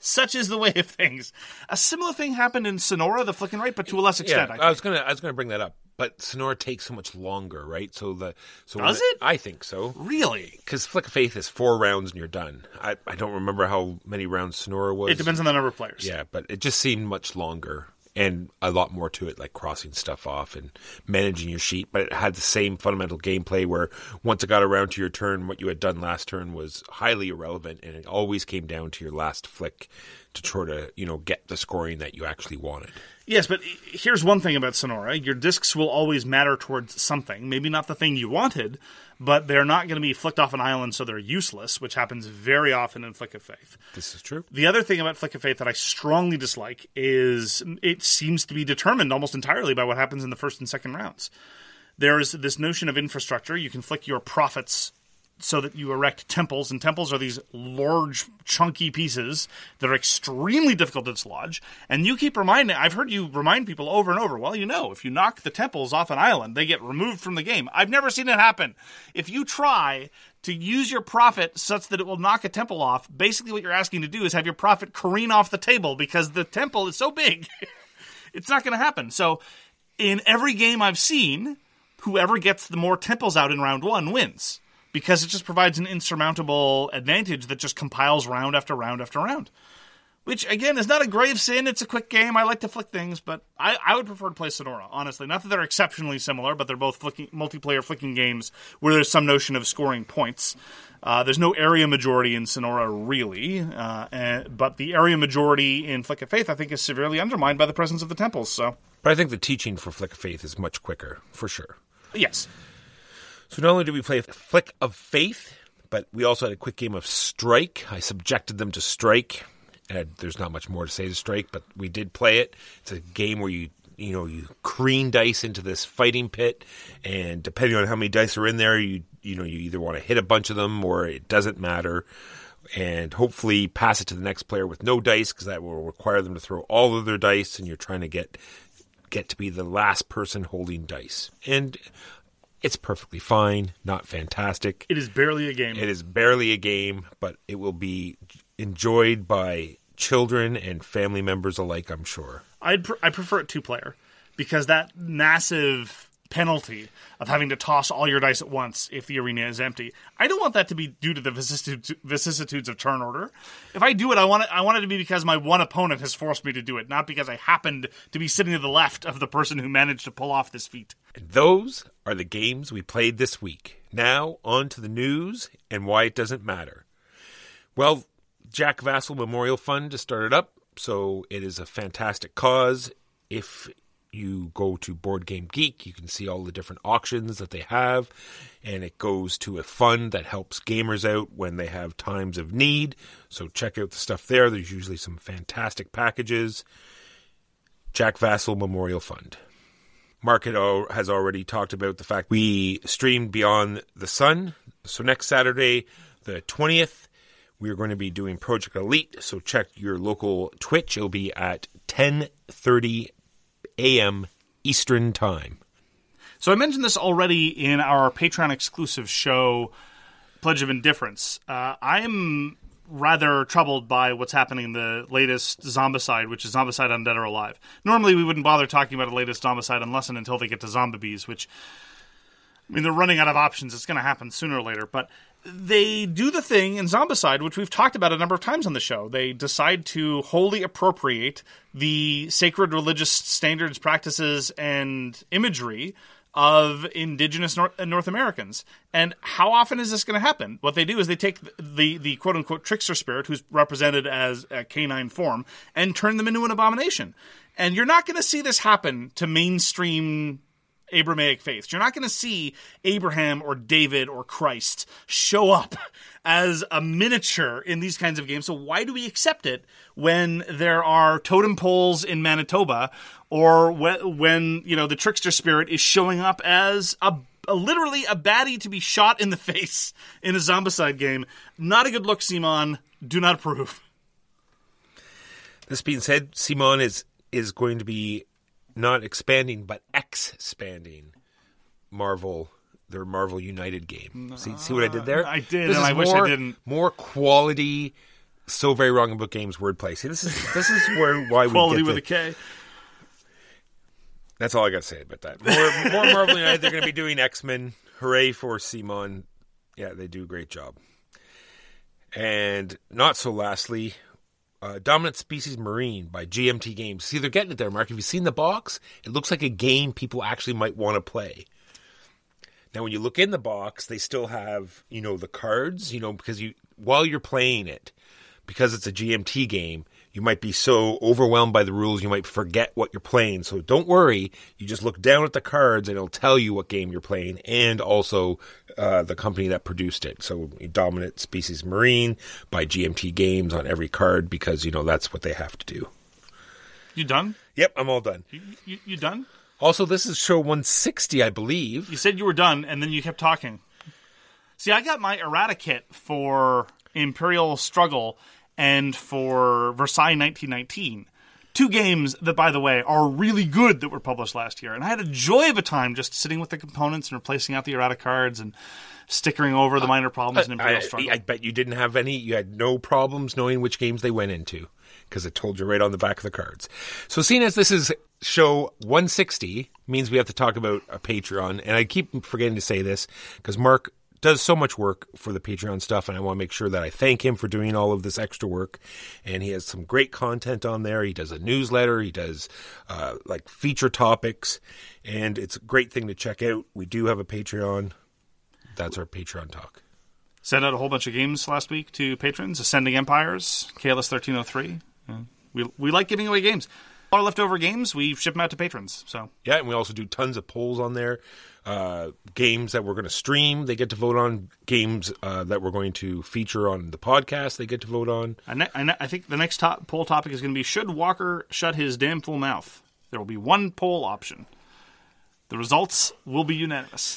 Such is the way of things. A similar thing happened in Sonora, the Flick and Write, but to a less extent. Yeah, I I think. was gonna bring that up, but Sonora takes so much longer, right? Does it? I think so. Really? Because Flick of Faith is 4 rounds and you're done. I don't remember how many rounds Sonora was. It depends on the number of players. Yeah, but it just seemed much longer and a lot more to it, like crossing stuff off and managing your sheet. But it had the same fundamental gameplay where once it got around to your turn, what you had done last turn was highly irrelevant, and it always came down to your last flick to try to, get the scoring that you actually wanted. Yes, but here's one thing about Sonora. Your discs will always matter towards something. Maybe not the thing you wanted, but they're not going to be flicked off an island so they're useless, which happens very often in Flick of Faith. This is true. The other thing about Flick of Faith that I strongly dislike is it seems to be determined almost entirely by what happens in the first and second rounds. There is this notion of infrastructure. You can flick your profits so that you erect temples, and temples are these large, chunky pieces that are extremely difficult to dislodge. And you keep reminding, I've heard you remind people over and over, well, if you knock the temples off an island, they get removed from the game. I've never seen it happen. If you try to use your profit such that it will knock a temple off, basically what you're asking to do is have your profit careen off the table because the temple is so big. It's not going to happen. So in every game I've seen, whoever gets the more temples out in round 1 wins. Because it just provides an insurmountable advantage that just compiles round after round after round. Which, again, is not a grave sin. It's a quick game. I like to flick things, but I would prefer to play Sonora, honestly. Not that they're exceptionally similar, but they're both multiplayer flicking games where there's some notion of scoring points. There's no area majority in Sonora, really. But the area majority in Flick of Faith, I think, is severely undermined by the presence of the temples. So, But I think the teaching for Flick of Faith is much quicker, for sure. yes. So not only did we play Flick of Faith, but we also had a quick game of Strike. I subjected them to Strike. And there's not much more to say to Strike, but we did play it. It's a game where you careen dice into this fighting pit, and depending on how many dice are in there, you either want to hit a bunch of them or it doesn't matter, and hopefully pass it to the next player with no dice, because that will require them to throw all of their dice, and you're trying to get to be the last person holding dice. And it's perfectly fine, not fantastic. It is barely a game. It is barely a game, but it will be enjoyed by children and family members alike, I'm sure. I prefer it 2-player, because that massive penalty of having to toss all your dice at once if the arena is empty, I don't want that to be due to the vicissitudes of turn order. If I do it, I want it to be because my one opponent has forced me to do it, not because I happened to be sitting to the left of the person who managed to pull off this feat. And those are the games we played this week. Now, on to the news and why it doesn't matter. Well, Jack Vassal Memorial Fund just started up, so it is a fantastic cause. If you go to Board Game Geek, you can see all the different auctions that they have, and it goes to a fund that helps gamers out when they have times of need. So check out the stuff there. There's usually some fantastic packages. Jack Vassal Memorial Fund. Mark has already talked about the fact we streamed Beyond the Sun. So next Saturday, the 20th, we're going to be doing Project Elite. So check your local Twitch. It'll be at 10:30 a.m. Eastern Time. So I mentioned this already in our Patreon exclusive show, Pledge of Indifference. I'm rather troubled by what's happening in the latest Zombicide, which is Zombicide Undead or Alive. Normally we wouldn't bother talking about the latest Zombicide unless and until they get to Zombies, which, I mean, they're running out of options. It's going to happen sooner or later. But they do the thing in Zombicide, which we've talked about a number of times on the show. They decide to wholly appropriate the sacred religious standards, practices, and imagery of indigenous North Americans. And how often is this going to happen? What they do is they take the quote-unquote trickster spirit, who's represented as a canine form, and turn them into an abomination. And you're not going to see this happen to mainstream Abrahamic faiths. You're not going to see Abraham or David or Christ show up as a miniature in these kinds of games. So why do we accept it when there are totem poles in Manitoba, or when the trickster spirit is showing up as literally a baddie to be shot in the face in a Zombicide game? Not a good look, Simon. Do not approve. This being said, Simon is going to be not expanding, but expanding their Marvel United game. See what I did there? I did, This and is I wish I didn't. More quality so very wrong about games wordplay. See, this is why we Quality get with to, a K. That's all I got to say about that. More Marvel United. They're going to be doing X-Men. Hooray for Simon. Yeah, they do a great job. And not so lastly, Dominant Species Marine by GMT Games. See, they're getting it there, Mark. Have you seen the box? It looks like a game people actually might want to play. Now, when you look in the box, they still have, the cards, because while you're playing it, because it's a GMT game, you might be so overwhelmed by the rules, you might forget what you're playing. So don't worry. You just look down at the cards and it'll tell you what game you're playing and also the company that produced it. So Dominant Species Marine by GMT Games on every card because, that's what they have to do. You done? Yep, I'm all done. You done? Also, this is show 160, I believe. You said you were done, and then you kept talking. See, I got my errata kit for Imperial Struggle and for Versailles 1919. 2 games that, by the way, are really good that were published last year. And I had a joy of a time just sitting with the components and replacing out the errata cards and stickering over the minor problems in Imperial Struggle. I bet you didn't have any. You had no problems knowing which games they went into because it told you right on the back of the cards. So seeing as this is show 160, means we have to talk about a Patreon. And I keep forgetting to say this because Mark does so much work for the Patreon stuff, and I want to make sure that I thank him for doing all of this extra work. And he has some great content on there. He does a newsletter. He does feature topics, and it's a great thing to check out. We do have a Patreon. That's our Patreon talk. Sent out a whole bunch of games last week to patrons. Ascending Empires, KLS 1303. We like giving away games. Our leftover games, we ship them out to patrons. So yeah, and we also do tons of polls on there. Games that we're going to stream, they get to vote on. Games that we're going to feature on the podcast, they get to vote on. I think the next poll topic is going to be, should Walker shut his damn full mouth? There will be one poll option. The results will be unanimous.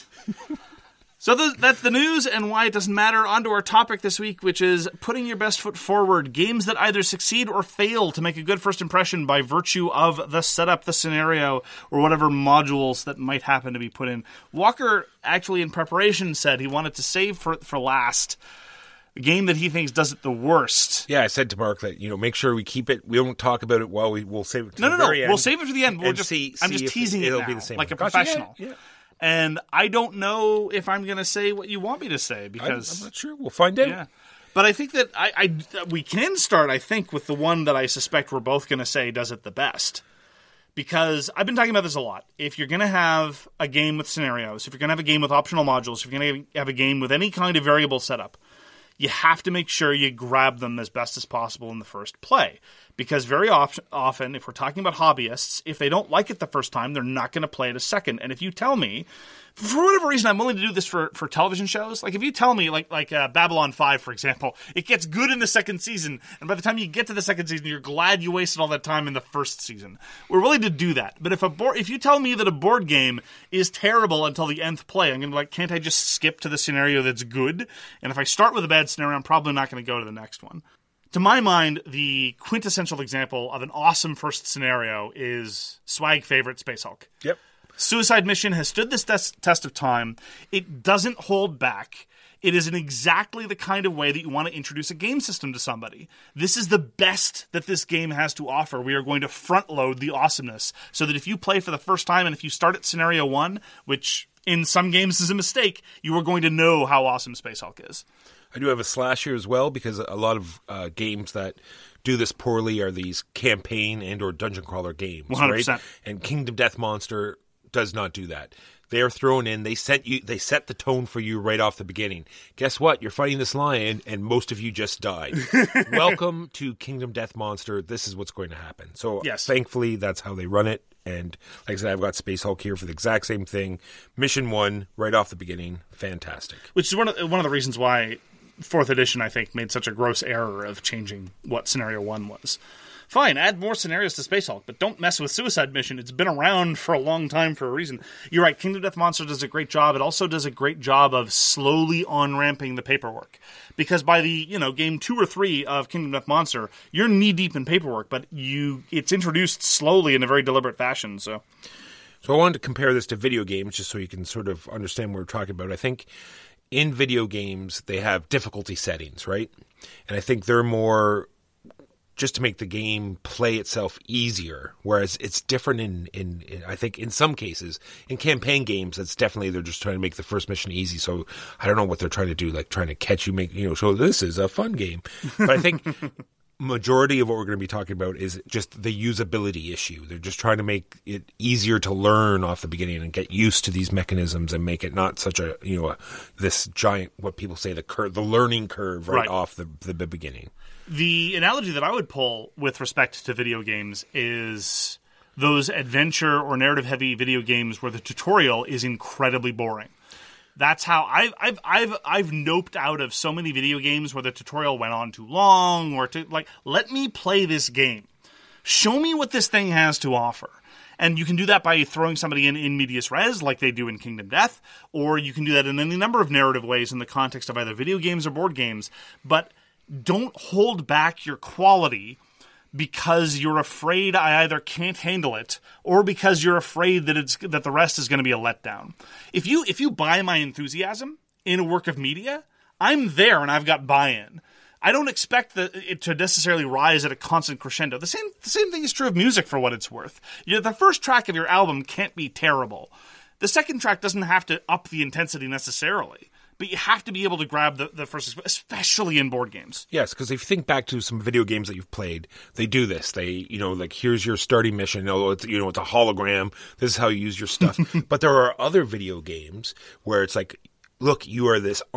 So that's the news and why it doesn't matter. On to our topic this week, which is putting your best foot forward. Games that either succeed or fail to make a good first impression by virtue of the setup, the scenario, or whatever modules that might happen to be put in. Walker, actually in preparation, said he wanted to save for last the game that he thinks does it the worst. Yeah, I said to Mark that, make sure we keep it. We don't talk about it while we'll save it to the very end. We'll save it to the end. I'm just teasing it it'll now, be the same like a Gotcha, professional. Yeah. And I don't know if I'm going to say what you want me to say because I'm not sure. We'll find out. Yeah, but I think that we can start. I think with the one that I suspect we're both going to say does it the best, because I've been talking about this a lot. If you're going to have a game with scenarios, if you're going to have a game with optional modules, if you're going to have a game with any kind of variable setup, you have to make sure you grab them as best as possible in the first play. Because very often, if we're talking about hobbyists, if they don't like it the first time, they're not going to play it a second. And if you tell me, for whatever reason, I'm willing to do this for television shows. Like if you tell me, like Babylon 5, for example, it gets good in the second season, and by the time you get to the second season, you're glad you wasted all that time in the first season. We're willing to do that. But if you tell me that a board game is terrible until the nth play, I'm going to be like, can't I just skip to the scenario that's good? And if I start with a bad scenario, I'm probably not going to go to the next one. To my mind, the quintessential example of an awesome first scenario is Swag favorite Space Hulk. Yep. Suicide Mission has stood this test of time. It doesn't hold back. It is in exactly the kind of way that you want to introduce a game system to somebody. This is the best that this game has to offer. We are going to front load the awesomeness so that if you play for the first time and if you start at scenario 1, which in some games is a mistake, you are going to know how awesome Space Hulk is. I do have a slash here as well, because a lot of games that do this poorly are these campaign and or dungeon crawler games. 100%. Right? And Kingdom Death Monster does not do that. They are thrown in. They set the tone for you right off the beginning. Guess what? You're fighting this lion, and most of you just died. Welcome to Kingdom Death Monster. This is what's going to happen. So yes. Thankfully, that's how they run it. And like I said, I've got Space Hulk here for the exact same thing. Mission 1, right off the beginning. Fantastic. Which is one of the reasons why 4th edition, I think, made such a gross error of changing what Scenario 1 was. Fine, add more scenarios to Space Hulk, but don't mess with Suicide Mission. It's been around for a long time for a reason. You're right, Kingdom Death Monster does a great job. It also does a great job of slowly on-ramping the paperwork. Because by the, game 2 or 3 of Kingdom Death Monster, you're knee-deep in paperwork, but it's introduced slowly in a very deliberate fashion, so... So I wanted to compare this to video games just so you can sort of understand what we're talking about. I think in video games, they have difficulty settings, right? And I think they're more just to make the game play itself easier, whereas it's different in I think in some cases in campaign games, it's definitely they're just trying to make the first mission easy. So I don't know what they're trying to do, like trying to catch you, show this is a fun game. But I think majority of what we're going to be talking about is just the usability issue. They're just trying to make it easier to learn off the beginning and get used to these mechanisms and make it not such a this giant, what people say, the learning curve right off the beginning. The analogy that I would pull with respect to video games is those adventure or narrative-heavy video games where the tutorial is incredibly boring. That's how I've noped out of so many video games where the tutorial went on too long, or let me play this game. Show me what this thing has to offer. And you can do that by throwing somebody in medias res, like they do in Kingdom Death, or you can do that in any number of narrative ways in the context of either video games or board games. But don't hold back your quality because you're afraid I either can't handle it or because you're afraid that the rest is going to be a letdown. If you buy my enthusiasm in a work of media, I'm there and I've got buy-in. I don't expect it to necessarily rise at a constant crescendo. The same thing is true of music, for what it's worth. The first track of your album can't be terrible. The second track doesn't have to up the intensity necessarily. But you have to be able to grab the first, especially in board games. Yes, because if you think back to some video games that you've played, they do this. They, here's your starting mission. It's a hologram. This is how you use your stuff. But there are other video games where it's like, look, you are this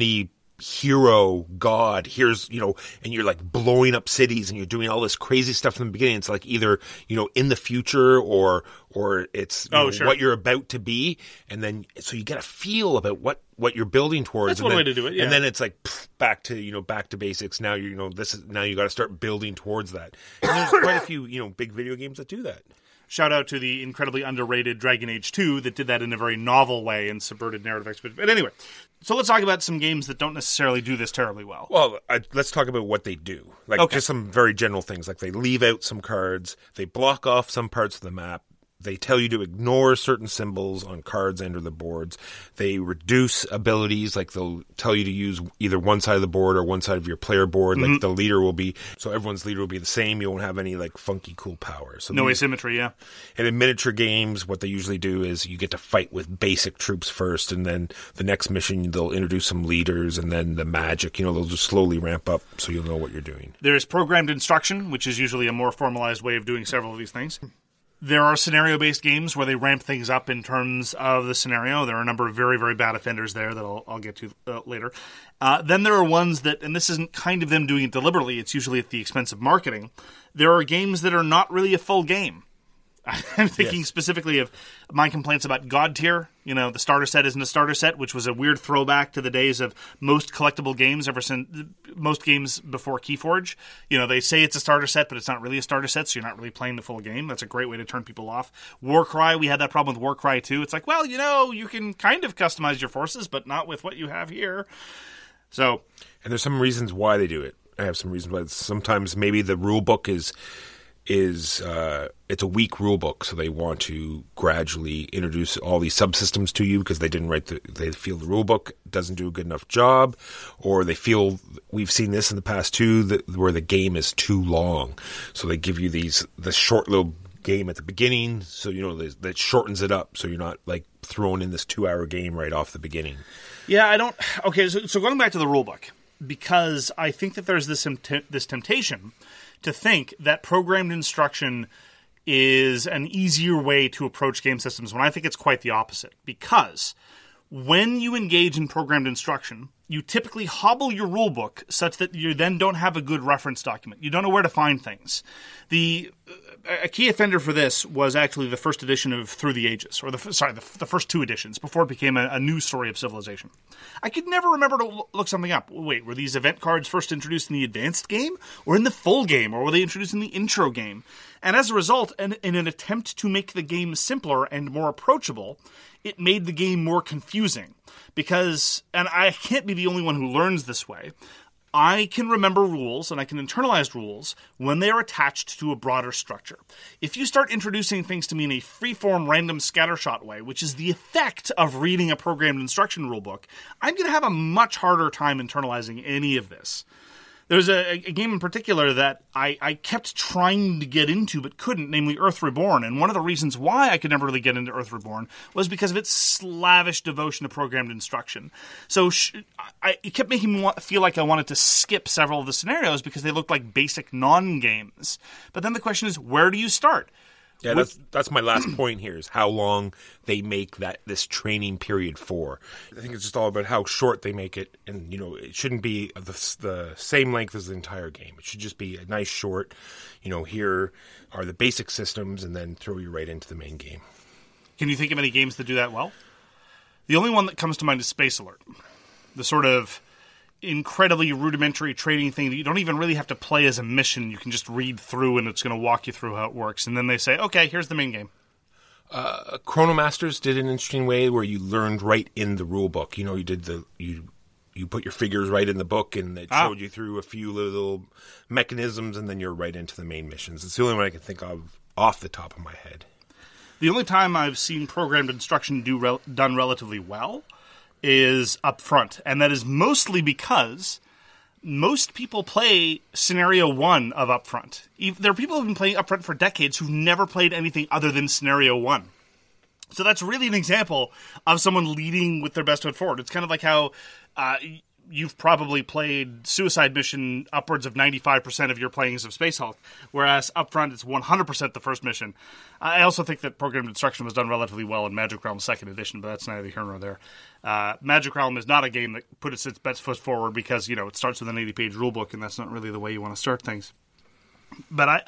hero god, here's and you're like blowing up cities and you're doing all this crazy stuff in the beginning. It's like either in the future or it's sure, what you're about to be, and then so you get a feel about what you're building towards. That's one way to do it, yeah. And then it's like back to basics. Now you got to start building towards that. And there's quite a few big video games that do that. Shout out to the incredibly underrated Dragon Age 2 that did that in a very novel way and subverted narrative experience. But anyway, so let's talk about some games that don't necessarily do this terribly well. Well, let's talk about what they do. Just some very general things. Like they leave out some cards, they block off some parts of the map, they tell you to ignore certain symbols on cards and or the boards. They reduce abilities, like they'll tell you to use either one side of the board or one side of your player board. Like the leader will be, so everyone's leader will be the same. You won't have any funky cool powers. So no asymmetry, yeah. And in miniature games, what they usually do is you get to fight with basic troops first, and then the next mission they'll introduce some leaders, and then the magic, they'll just slowly ramp up so you'll know what you're doing. There's programmed instruction, which is usually a more formalized way of doing several of these things. There are scenario-based games where they ramp things up in terms of the scenario. There are a number of very, very bad offenders there that I'll get to later. Then there are ones that, and this isn't kind of them doing it deliberately, it's usually at the expense of marketing. There are games that are not really a full game. I'm thinking specifically of my complaints about God Tier. The starter set isn't a starter set, which was a weird throwback to the days of most collectible games ever since most games before Keyforge. They say it's a starter set, but it's not really a starter set, so you're not really playing the full game. That's a great way to turn people off. Warcry, we had that problem with Warcry 2. It's like, well, you can kind of customize your forces, but not with what you have here. So, and there's some reasons why they do it. I have some reasons why. Sometimes maybe the rule book is it's a weak rule book, so they want to gradually introduce all these subsystems to you because they didn't they feel the rule book doesn't do a good enough job, or they feel, we've seen this in the past too, where the game is too long, so they give you the short little game at the beginning, so that shortens it up, so you're not throwing in this 2-hour game right off the beginning. Yeah, so going back to the rule book, because I think that there's this temptation to think that programmed instruction is an easier way to approach game systems, when I think it's quite the opposite. Because when you engage in programmed instruction, you typically hobble your rulebook such that you then don't have a good reference document. You don't know where to find things. A key offender for this was actually the first edition of Through the Ages, or the first two editions, before it became a new story of civilization. I could never remember to look something up. Wait, were these event cards first introduced in the advanced game, or in the full game, or were they introduced in the intro game? And as a result, in an attempt to make the game simpler and more approachable, it made the game more confusing. Because, and I can't be the only one who learns this way, I can remember rules and I can internalize rules when they are attached to a broader structure. If you start introducing things to me in a free-form, random scattershot way, which is the effect of reading a programmed instruction rulebook, I'm going to have a much harder time internalizing any of this. There's a game in particular that I kept trying to get into but couldn't, namely Earth Reborn. And one of the reasons why I could never really get into Earth Reborn was because of its slavish devotion to programmed instruction. So it kept making me feel like I wanted to skip several of the scenarios because they looked like basic non-games. But then the question is, where do you start? Yeah, that's my last point here, is how long they make this training period for. I think it's just all about how short they make it, and it shouldn't be the same length as the entire game. It should just be a nice short, here are the basic systems, and then throw you right into the main game. Can you think of any games that do that well? The only one that comes to mind is Space Alert. The sort of incredibly rudimentary training thing that you don't even really have to play as a mission. You can just read through and it's going to walk you through how it works. And then they say, okay, here's the main game. Chronomasters did an interesting way where you learned right in the rule book. You did you put your figures right in the book and it showed you through a few little mechanisms and then you're right into the main missions. It's the only one I can think of off the top of my head. The only time I've seen programmed instruction done relatively well is up front, and that is mostly because most people play Scenario 1 of Upfront. There are people who have been playing Upfront for decades who've never played anything other than Scenario 1. So that's really an example of someone leading with their best foot forward. It's kind of like how you've probably played Suicide Mission upwards of 95% of your playings of Space Hulk, whereas Upfront it's 100% the first mission. I also think that programmed instruction was done relatively well in Magic Realm 2nd Edition, but that's neither here nor there. Magic Realm is not a game that put its best foot forward because, it starts with an 80-page rulebook, and that's not really the way you want to start things. But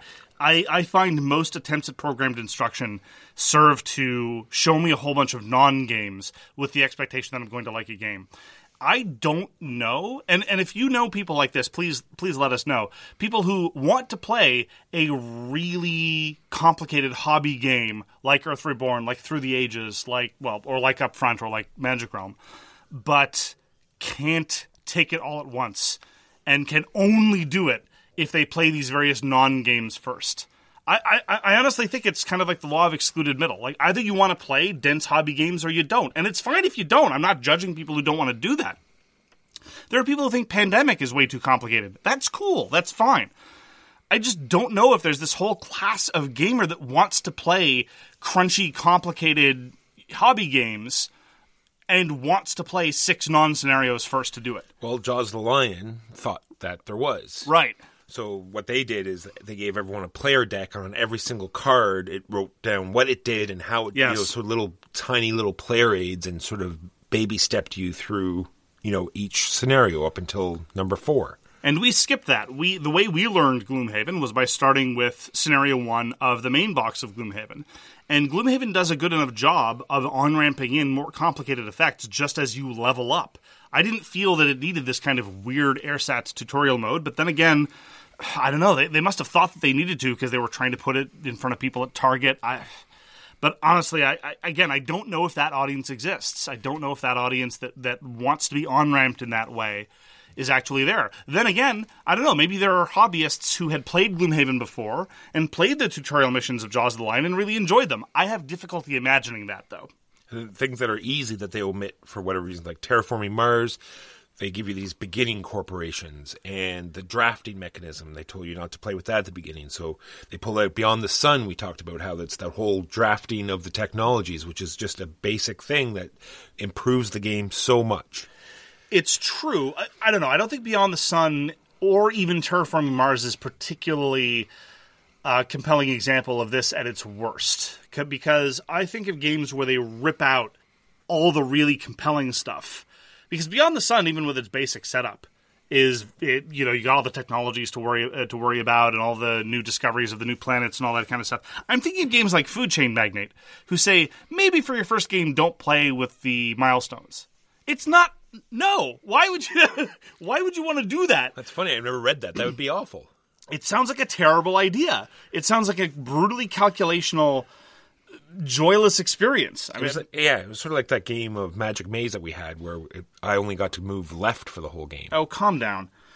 I find most attempts at programmed instruction serve to show me a whole bunch of non-games with the expectation that I'm going to like a game. I don't know, and if you know people like this, please let us know. People who want to play a really complicated hobby game like Earth Reborn, like Through the Ages, or like Upfront, or like Magic Realm, but can't take it all at once, and can only do it if they play these various non-games first. I honestly think it's kind of like the law of excluded middle. Like, either you want to play dense hobby games or you don't. And it's fine if you don't. I'm not judging people who don't want to do that. There are people who think Pandemic is way too complicated. That's cool. That's fine. I just don't know if there's this whole class of gamer that wants to play crunchy, complicated hobby games and wants to play 6 non-scenarios first to do it. Well, Jaws the Lion thought that there was. Right. So what they did is they gave everyone a player deck, and on every single card it wrote down what it did and how it, so little tiny little player aids, and sort of baby stepped you through, each scenario up until number 4. And we skipped that. The way we learned Gloomhaven was by starting with Scenario 1 of the main box of Gloomhaven. And Gloomhaven does a good enough job of on-ramping in more complicated effects just as you level up. I didn't feel that it needed this kind of weird AirSats tutorial mode, but then again, I don't know. They must have thought that they needed to because they were trying to put it in front of people at Target. But honestly, I don't know if that audience exists. I don't know if that audience that wants to be on-ramped in that way is actually there. Then again, I don't know. Maybe there are hobbyists who had played Gloomhaven before and played the tutorial missions of Jaws of the Lion and really enjoyed them. I have difficulty imagining that, though. Things that are easy that they omit for whatever reason, like Terraforming Mars. They give you these beginning corporations, and the drafting mechanism, they told you not to play with that at the beginning. So they pull out Beyond the Sun. We talked about how that's that whole drafting of the technologies, which is just a basic thing that improves the game so much. It's true. I don't know. I don't think Beyond the Sun or even Terraforming Mars is particularly a compelling example of this at its worst. Because I think of games where they rip out all the really compelling stuff. Because Beyond the Sun, even with its basic setup, you got all the technologies to worry about and all the new discoveries of the new planets and all that kind of stuff. I'm thinking of games like Food Chain Magnate, who say, maybe for your first game, don't play with the milestones. It's not... No. Why would you want to do that? That's funny. I've never read that. That would be awful. It sounds like a terrible idea. It sounds like a brutally calculational, joyless experience. It was sort of like that game of Magic Maze that we had where I only got to move left for the whole game. Oh, calm down.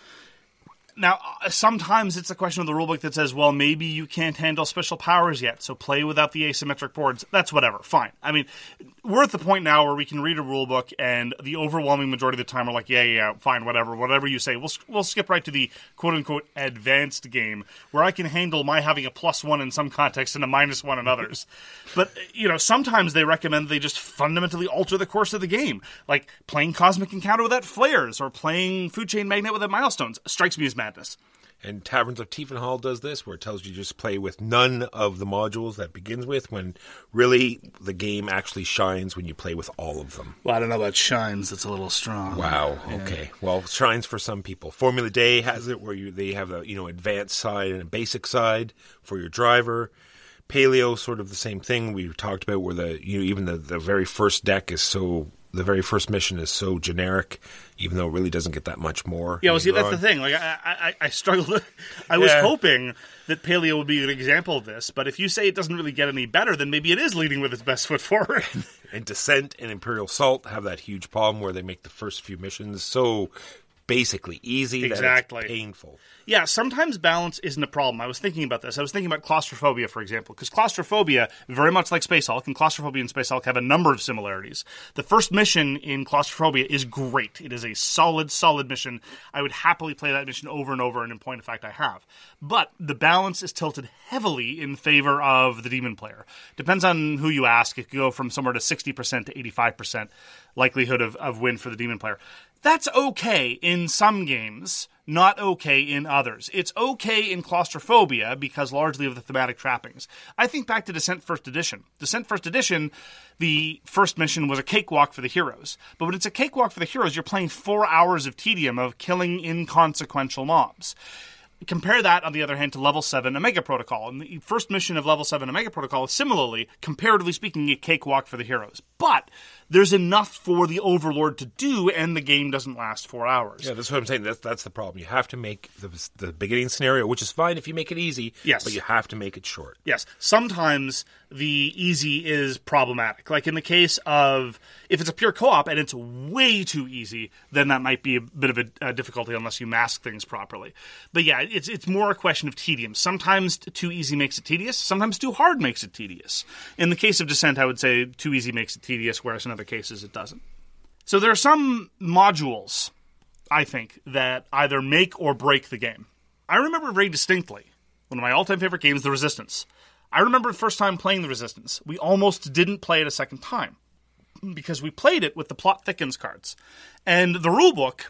Now, sometimes it's a question of the rulebook that says, well, maybe you can't handle special powers yet, so play without the asymmetric boards. That's whatever. Fine. I mean, we're at the point now where we can read a rulebook, and the overwhelming majority of the time are like, yeah, fine, whatever you say. We'll skip right to the quote-unquote advanced game, where I can handle my having a +1 in some contexts and a -1 in others. But, sometimes they recommend they just fundamentally alter the course of the game, like playing Cosmic Encounter without flares, or playing Food Chain Magnate without milestones. Strikes me as madness. And Taverns of Tiefenhall does this, where it tells you just play with none of the modules that begins with, when really the game actually shines when you play with all of them. Well, I don't know about shines. That's a little strong. Wow. Okay. Well, shines for some people. Formula Day has it where they have a advanced side and a basic side for your driver. Paleo, sort of the same thing we talked about, where even the very first deck is so. The very first mission is so generic, even though it really doesn't get that much more. Yeah, well, see, that's the thing. Like, I struggled. I was hoping that Paleo would be an example of this, but if you say it doesn't really get any better, then maybe it is leading with its best foot forward. And Descent and Imperial Assault have that huge problem where they make the first few missions so basically easy that it's painful. Yeah, sometimes balance isn't a problem. I was thinking about this. I was thinking about Claustrophobia, for example, because Claustrophobia, very much like Space Hulk, and Claustrophobia and Space Hulk have a number of similarities. The first mission in Claustrophobia is great. It is a solid mission. I would happily play that mission over and over, and in point of fact, I have. But the balance is tilted heavily in favor of the Demon player. Depends on who you ask. It could go from somewhere to 60% to 85% likelihood of win for the Demon player. That's okay in some games, not okay in others. It's okay in Claustrophobia because largely of the thematic trappings. I think back to Descent First Edition. Descent First Edition, the first mission was a cakewalk for the heroes. But when it's a cakewalk for the heroes, you're playing 4 hours of tedium of killing inconsequential mobs. Compare that, on the other hand, to Level 7 Omega Protocol. And the first mission of Level 7 Omega Protocol is similarly, comparatively speaking, a cakewalk for the heroes. But there's enough for the Overlord to do, and the game doesn't last 4 hours. Yeah, that's what I'm saying. That's the problem. You have to make the beginning scenario, which is fine if you make it easy, yes, but you have to make it short. Yes. Sometimes the easy is problematic. Like in the case of, if it's a pure co-op and it's way too easy, then that might be a bit of a difficulty unless you mask things properly. But yeah, it's more a question of tedium. Sometimes too easy makes it tedious. Sometimes too hard makes it tedious. In the case of Descent, I would say too easy makes it tedious, whereas in other cases it doesn't. So there are some modules, I think, that either make or break the game. I remember very distinctly one of my all-time favorite games, The Resistance. I remember the first time playing The Resistance. We almost didn't play it a second time because we played it with the Plot Thickens cards. And the rulebook,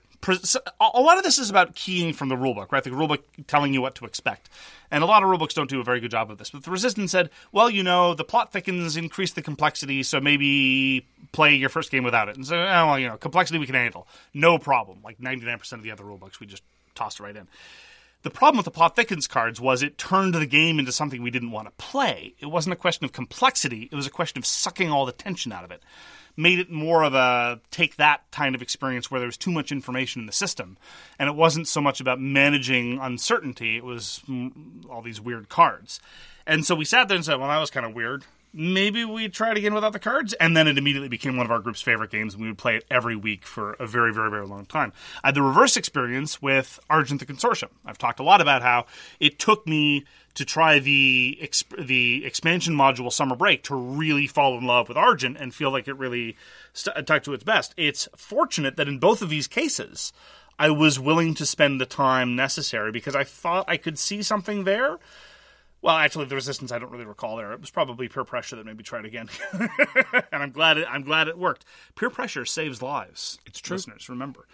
a lot of this is about keying from the rulebook, right? The rulebook telling you what to expect. And a lot of rulebooks don't do a very good job of this. But The Resistance said, well, the plot thickens, increase the complexity, so maybe play your first game without it. And so, complexity we can handle. No problem. Like 99% of the other rulebooks, we just tossed right in. The problem with the Plot Thickens cards was it turned the game into something we didn't want to play. It wasn't a question of complexity. It was a question of sucking all the tension out of it. Made it more of a take that kind of experience where there was too much information in the system. And it wasn't so much about managing uncertainty. It was all these weird cards. And so we sat there and said, well, that was kind of weird. Maybe we try it again without the cards. And then it immediately became one of our group's favorite games, and we would play it every week for a very, very, very long time. I had the reverse experience with Argent the Consortium. I've talked a lot about how it took me to try the expansion module Summer Break to really fall in love with Argent and feel like it really stuck to its best. It's fortunate that in both of these cases, I was willing to spend the time necessary because I thought I could see something there. Well, actually, The Resistance I don't really recall there. It was probably peer pressure that made me try it again. And I'm glad it worked. Peer pressure saves lives. It's true. Listeners, remember.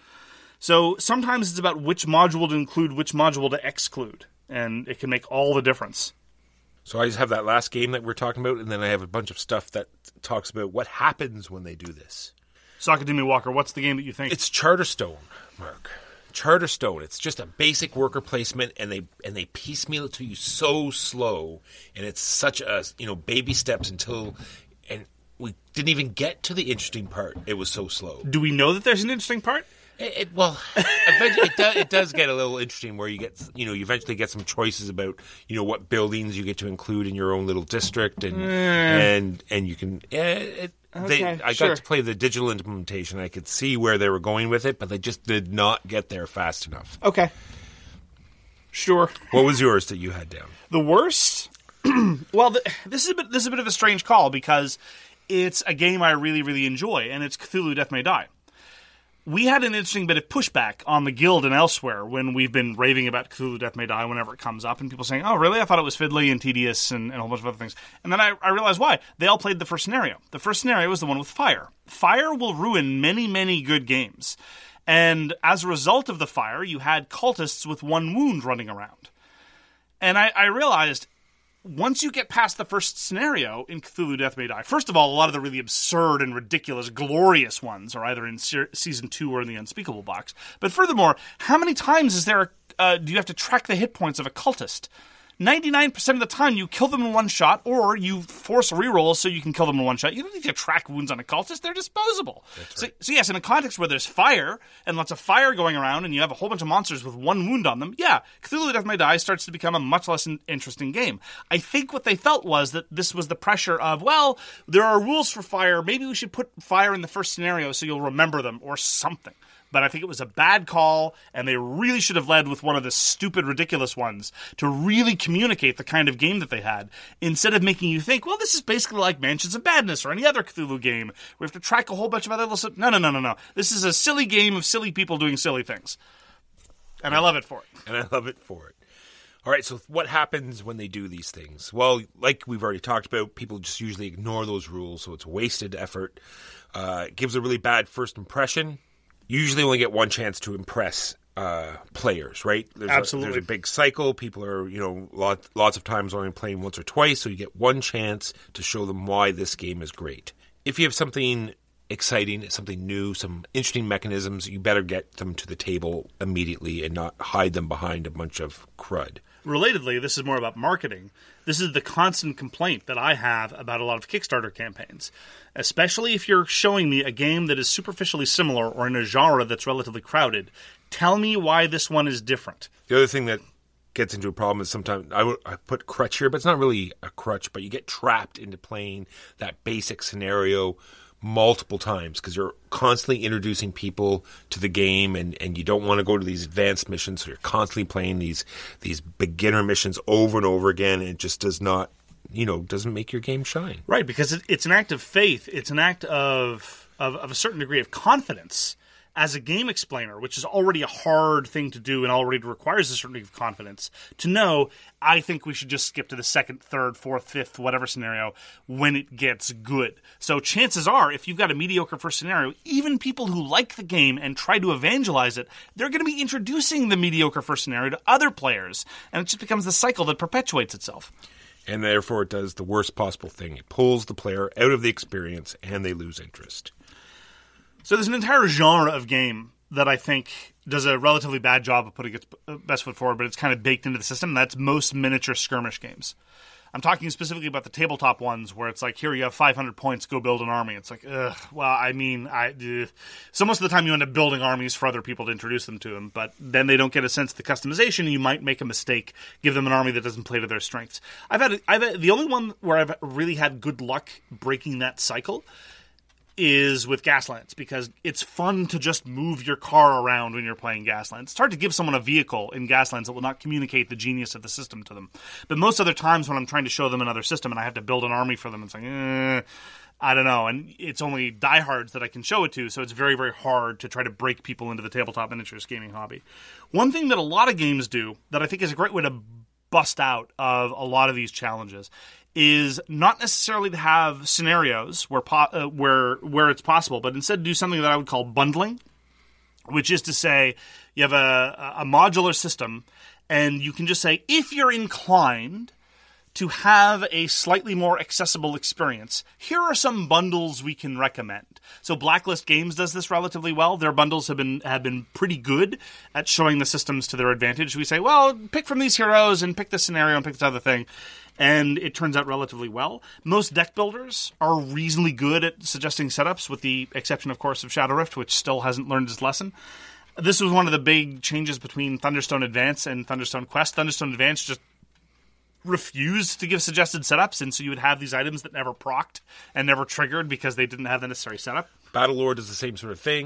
So sometimes it's about which module to include, which module to exclude. And it can make all the difference. So I just have that last game that we're talking about, and then I have a bunch of stuff that talks about what happens when they do this. Sakadumi Walker, what's the game that you think? It's Charterstone, Mark. Charterstone. It's just a basic worker placement, and they piecemeal it to you so slow, and it's such a baby steps until, and we didn't even get to the interesting part. It was so slow. Do we know that there's an interesting part? Eventually it does get a little interesting where you eventually get some choices about what buildings you get to include in your own little district, and you can. I got to play the digital implementation. I could see where they were going with it, but they just did not get there fast enough. Okay. Sure. What was yours that you had down? The worst? Well, this is a bit of a strange call because it's a game I really, really enjoy, and it's Cthulhu Death May Die. We had an interesting bit of pushback on the Guild and elsewhere when we've been raving about Cthulhu Death May Die whenever it comes up, and people saying, oh, really? I thought it was fiddly and tedious and a whole bunch of other things. And then I realized why. They all played the first scenario. The first scenario was the one with fire. Fire will ruin many, many good games. And as a result of the fire, you had cultists with 1 wound running around. And I realized, once you get past the first scenario in Cthulhu Death May Die, first of all, a lot of the really absurd and ridiculous, glorious ones are either in Season 2 or in the Unspeakable box. But furthermore, how many times is there do you have to track the hit points of a cultist? 99% of the time, you kill them in one shot, or you force rerolls so you can kill them in one shot. You don't need to track wounds on a cultist. They're disposable. Right. So yes, in a context where there's fire, and lots of fire going around, and you have a whole bunch of monsters with 1 wound on them, yeah, Cthulhu Death May Die starts to become a much less interesting game. I think what they felt was that this was the pressure of, well, there are rules for fire. Maybe we should put fire in the first scenario so you'll remember them, or something. But I think it was a bad call, and they really should have led with one of the stupid, ridiculous ones to really communicate the kind of game that they had, instead of making you think, well, this is basically like Mansions of Madness or any other Cthulhu game. We have to track a whole bunch of other little... No. This is a silly game of silly people doing silly things. And I love it for it. All right, so what happens when they do these things? Well, like we've already talked about, people just usually ignore those rules, so it's wasted effort. It gives a really bad first impression. You usually only get one chance to impress players, right? Absolutely. There's a big cycle. People are, lots of times only playing once or twice, so you get one chance to show them why this game is great. If you have something exciting, something new, some interesting mechanisms, you better get them to the table immediately and not hide them behind a bunch of crud. Relatedly, this is more about marketing. This is the constant complaint that I have about a lot of Kickstarter campaigns, especially if you're showing me a game that is superficially similar or in a genre that's relatively crowded. Tell me why this one is different. The other thing that gets into a problem is sometimes I put crutch here, but it's not really a crutch, but you get trapped into playing that basic scenario multiple times because you're constantly introducing people to the game and you don't want to go to these advanced missions, so you're constantly playing these beginner missions over and over again, and it just does not, doesn't make your game shine. Right, because it's an act of faith. It's an act of a certain degree of confidence as a game explainer, which is already a hard thing to do and already requires a certain degree of confidence, to know, I think we should just skip to the second, third, fourth, fifth, whatever scenario when it gets good. So chances are, if you've got a mediocre first scenario, even people who like the game and try to evangelize it, they're going to be introducing the mediocre first scenario to other players, and it just becomes the cycle that perpetuates itself. And therefore it does the worst possible thing. It pulls the player out of the experience and they lose interest. So there's an entire genre of game that I think does a relatively bad job of putting its best foot forward, but it's kind of baked into the system. That's most miniature skirmish games. I'm talking specifically about the tabletop ones where it's like, here you have 500 points, go build an army. It's like, so most of the time you end up building armies for other people to introduce them to them, but then they don't get a sense of the customization, and you might make a mistake, give them an army that doesn't play to their strengths. I've had the only one where I've really had good luck breaking that cycle is with Gaslands, because it's fun to just move your car around when you're playing Gaslands. It's hard to give someone a vehicle in Gaslands that will not communicate the genius of the system to them. But most other times when I'm trying to show them another system and I have to build an army for them, it's like, I don't know. And it's only diehards that I can show it to, so it's very, very hard to try to break people into the tabletop miniatures gaming hobby. One thing that a lot of games do that I think is a great way to bust out of a lot of these challenges is not necessarily to have scenarios where it's possible, but instead do something that I would call bundling, which is to say you have a modular system, and you can just say, if you're inclined to have a slightly more accessible experience, here are some bundles we can recommend. So Blacklist Games does this relatively well. Their bundles have been pretty good at showing the systems to their advantage. We say, well, pick from these heroes and pick this scenario and pick this other thing. And it turns out relatively well. Most deck builders are reasonably good at suggesting setups, with the exception, of course, of Shadow Rift, which still hasn't learned its lesson. This was one of the big changes between Thunderstone Advance and Thunderstone Quest. Thunderstone Advance just refused to give suggested setups, and so you would have these items that never procced and never triggered because they didn't have the necessary setup. Battlelore does the same sort of thing.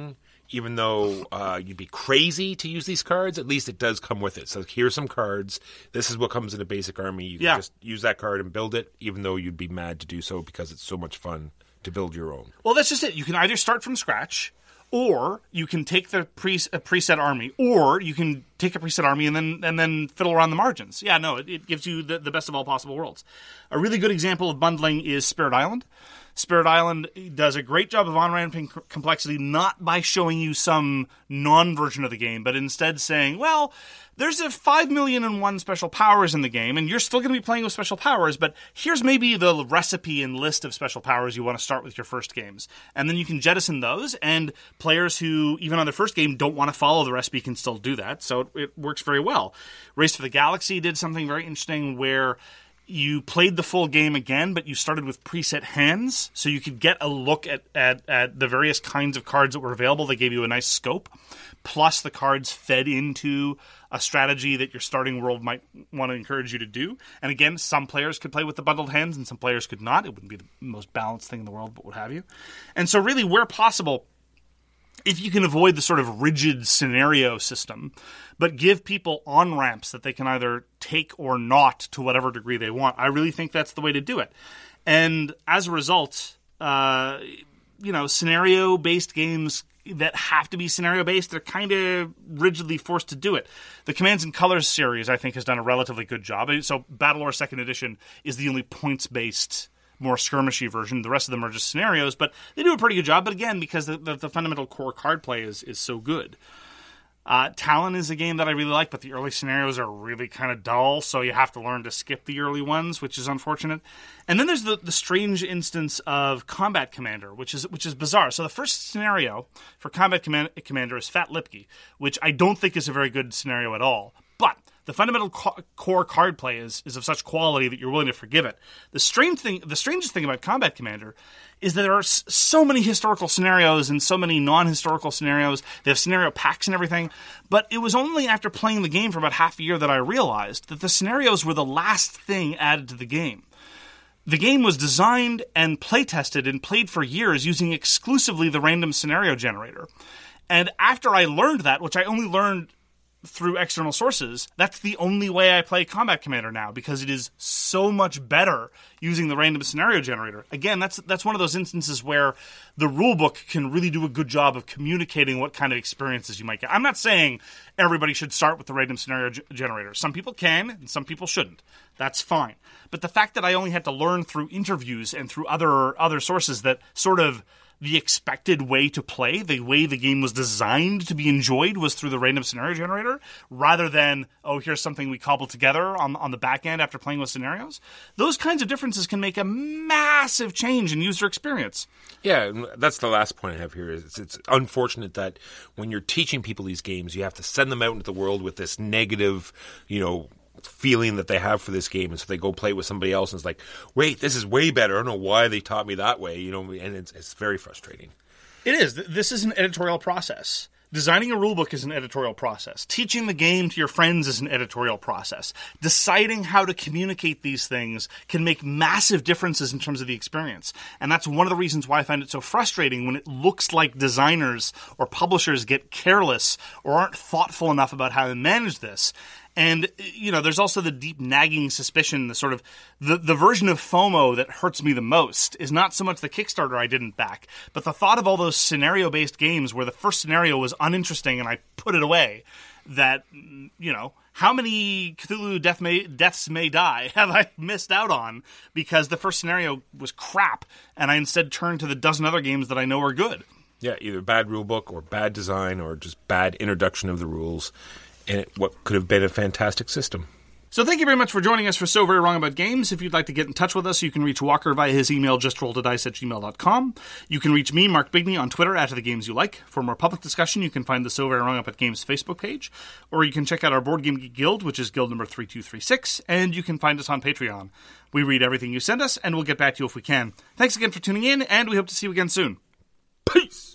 even though you'd be crazy to use these cards, at least it does come with it. So here's some cards. This is what comes in a basic army. You can just use that card and build it, even though you'd be mad to do so because it's so much fun to build your own. Well, that's just it. You can either start from scratch, or you can take the preset army, or you can take a preset army and then fiddle around the margins. Yeah, no, it gives you the best of all possible worlds. A really good example of bundling is Spirit Island. Spirit Island does a great job of on-ramping complexity, not by showing you some non-version of the game, but instead saying, well, there's a 5,000,001 special powers in the game, and you're still going to be playing with special powers, but here's maybe the recipe and list of special powers you want to start with your first games. And then you can jettison those, and players who, even on their first game, don't want to follow the recipe can still do that, so it works very well. Race for the Galaxy did something very interesting where you played the full game again, but you started with preset hands, so you could get a look at the various kinds of cards that were available. They gave you a nice scope, plus the cards fed into a strategy that your starting world might want to encourage you to do. And again, some players could play with the bundled hands, and some players could not. It wouldn't be the most balanced thing in the world, but what have you. And so really, where possible, if you can avoid the sort of rigid scenario system, but give people on-ramps that they can either take or not to whatever degree they want, I really think that's the way to do it. And as a result, scenario-based games that have to be scenario-based, they're kind of rigidly forced to do it. The Commands and Colors series, I think, has done a relatively good job. So Battlelore 2nd Edition is the only points-based, more skirmishy version. The rest of them are just scenarios, but they do a pretty good job. But again, because the fundamental core card play is so good. Talon is a game that I really like, but the early scenarios are really kind of dull, so you have to learn to skip the early ones, which is unfortunate. And then there's the strange instance of Combat Commander, which is bizarre. So the first scenario for Combat Commander is Fat Lipke, which I don't think is a very good scenario at all. But the core card play is of such quality that you're willing to forgive it. The strangest thing about Combat Commander is that there are so many historical scenarios and so many non-historical scenarios. They have scenario packs and everything. But it was only after playing the game for about half a year that I realized that the scenarios were the last thing added to the game. The game was designed and play-tested and played for years using exclusively the random scenario generator. And after I learned that, which I only learned through external sources, that's the only way I play Combat Commander now, because it is so much better using the random scenario generator. Again, that's one of those instances where the rulebook can really do a good job of communicating what kind of experiences you might get. I'm not saying everybody should start with the random scenario generator. Some people can, and some people shouldn't. That's fine. But the fact that I only had to learn through interviews and through other sources that sort of the expected way to play, the way the game was designed to be enjoyed, was through the random scenario generator, rather than, oh, here's something we cobbled together on the back end after playing with scenarios. Those kinds of differences can make a massive change in user experience. Yeah, that's the last point I have here. It's unfortunate that when you're teaching people these games, you have to send them out into the world with this negative, feeling that they have for this game, and so they go play with somebody else and it's like, wait, this is way better. I don't know why they taught me that way, and it's very frustrating. It is. This is an editorial process. Designing a rulebook is an editorial process. Teaching the game to your friends is an editorial process. Deciding how to communicate these things can make massive differences in terms of the experience. And that's one of the reasons why I find it so frustrating when it looks like designers or publishers get careless or aren't thoughtful enough about how to manage this. And, there's also the deep nagging suspicion, the sort of, the version of FOMO that hurts me the most is not so much the Kickstarter I didn't back, but the thought of all those scenario-based games where the first scenario was uninteresting and I put it away, that, how many Cthulhu deaths may die have I missed out on because the first scenario was crap and I instead turned to the dozen other games that I know are good. Yeah, either bad rulebook or bad design or just bad introduction of the rules. And what could have been a fantastic system. So thank you very much for joining us for So Very Wrong About Games. If you'd like to get in touch with us, you can reach Walker via his email, justrolledadice@gmail.com. You can reach me, Mark Bigney, on Twitter, @TheGamesYouLike. For more public discussion, you can find the So Very Wrong About Games Facebook page, or you can check out our Board Game Geek Guild, which is guild number 3236, and you can find us on Patreon. We read everything you send us, and we'll get back to you if we can. Thanks again for tuning in, and we hope to see you again soon. Peace!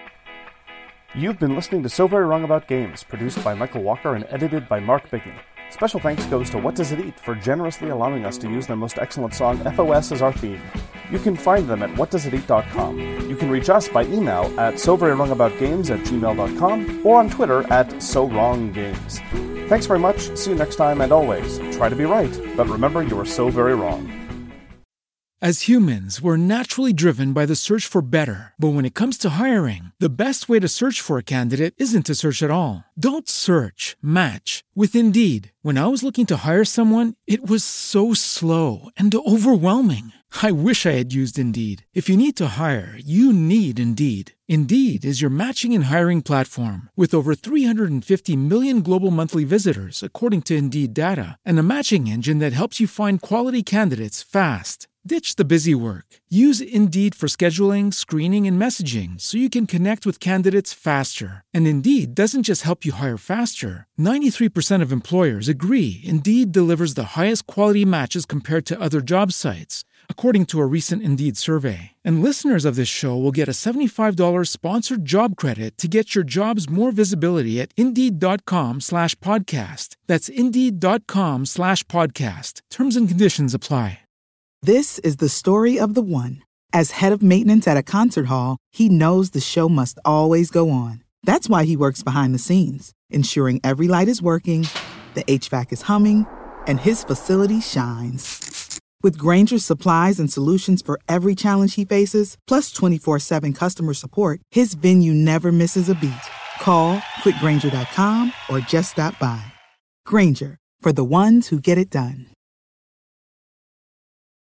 You've been listening to So Very Wrong About Games, produced by Michael Walker and edited by Mark Bigney. Special thanks goes to What Does It Eat for generously allowing us to use their most excellent song, FOS, as our theme. You can find them at whatdoesiteat.com. You can reach us by email at soverywrongaboutgames@gmail.com or on Twitter at SoWrongGames. Thanks very much, see you next time, and always, try to be right, but remember you are so very wrong. As humans, we're naturally driven by the search for better. But when it comes to hiring, the best way to search for a candidate isn't to search at all. Don't search, match with Indeed. When I was looking to hire someone, it was so slow and overwhelming. I wish I had used Indeed. If you need to hire, you need Indeed. Indeed is your matching and hiring platform with over 350 million global monthly visitors, according to Indeed data, and a matching engine that helps you find quality candidates fast. Ditch the busy work. Use Indeed for scheduling, screening, and messaging so you can connect with candidates faster. And Indeed doesn't just help you hire faster. 93% of employers agree Indeed delivers the highest quality matches compared to other job sites, according to a recent Indeed survey. And listeners of this show will get a $75 sponsored job credit to get your jobs more visibility at Indeed.com/podcast. That's Indeed.com/podcast. Terms and conditions apply. This is the story of the one. As head of maintenance at a concert hall, he knows the show must always go on. That's why he works behind the scenes, ensuring every light is working, the HVAC is humming, and his facility shines. With Grainger's supplies and solutions for every challenge he faces, plus 24/7 customer support, his venue never misses a beat. Call quickgrainger.com or just stop by. Grainger, for the ones who get it done.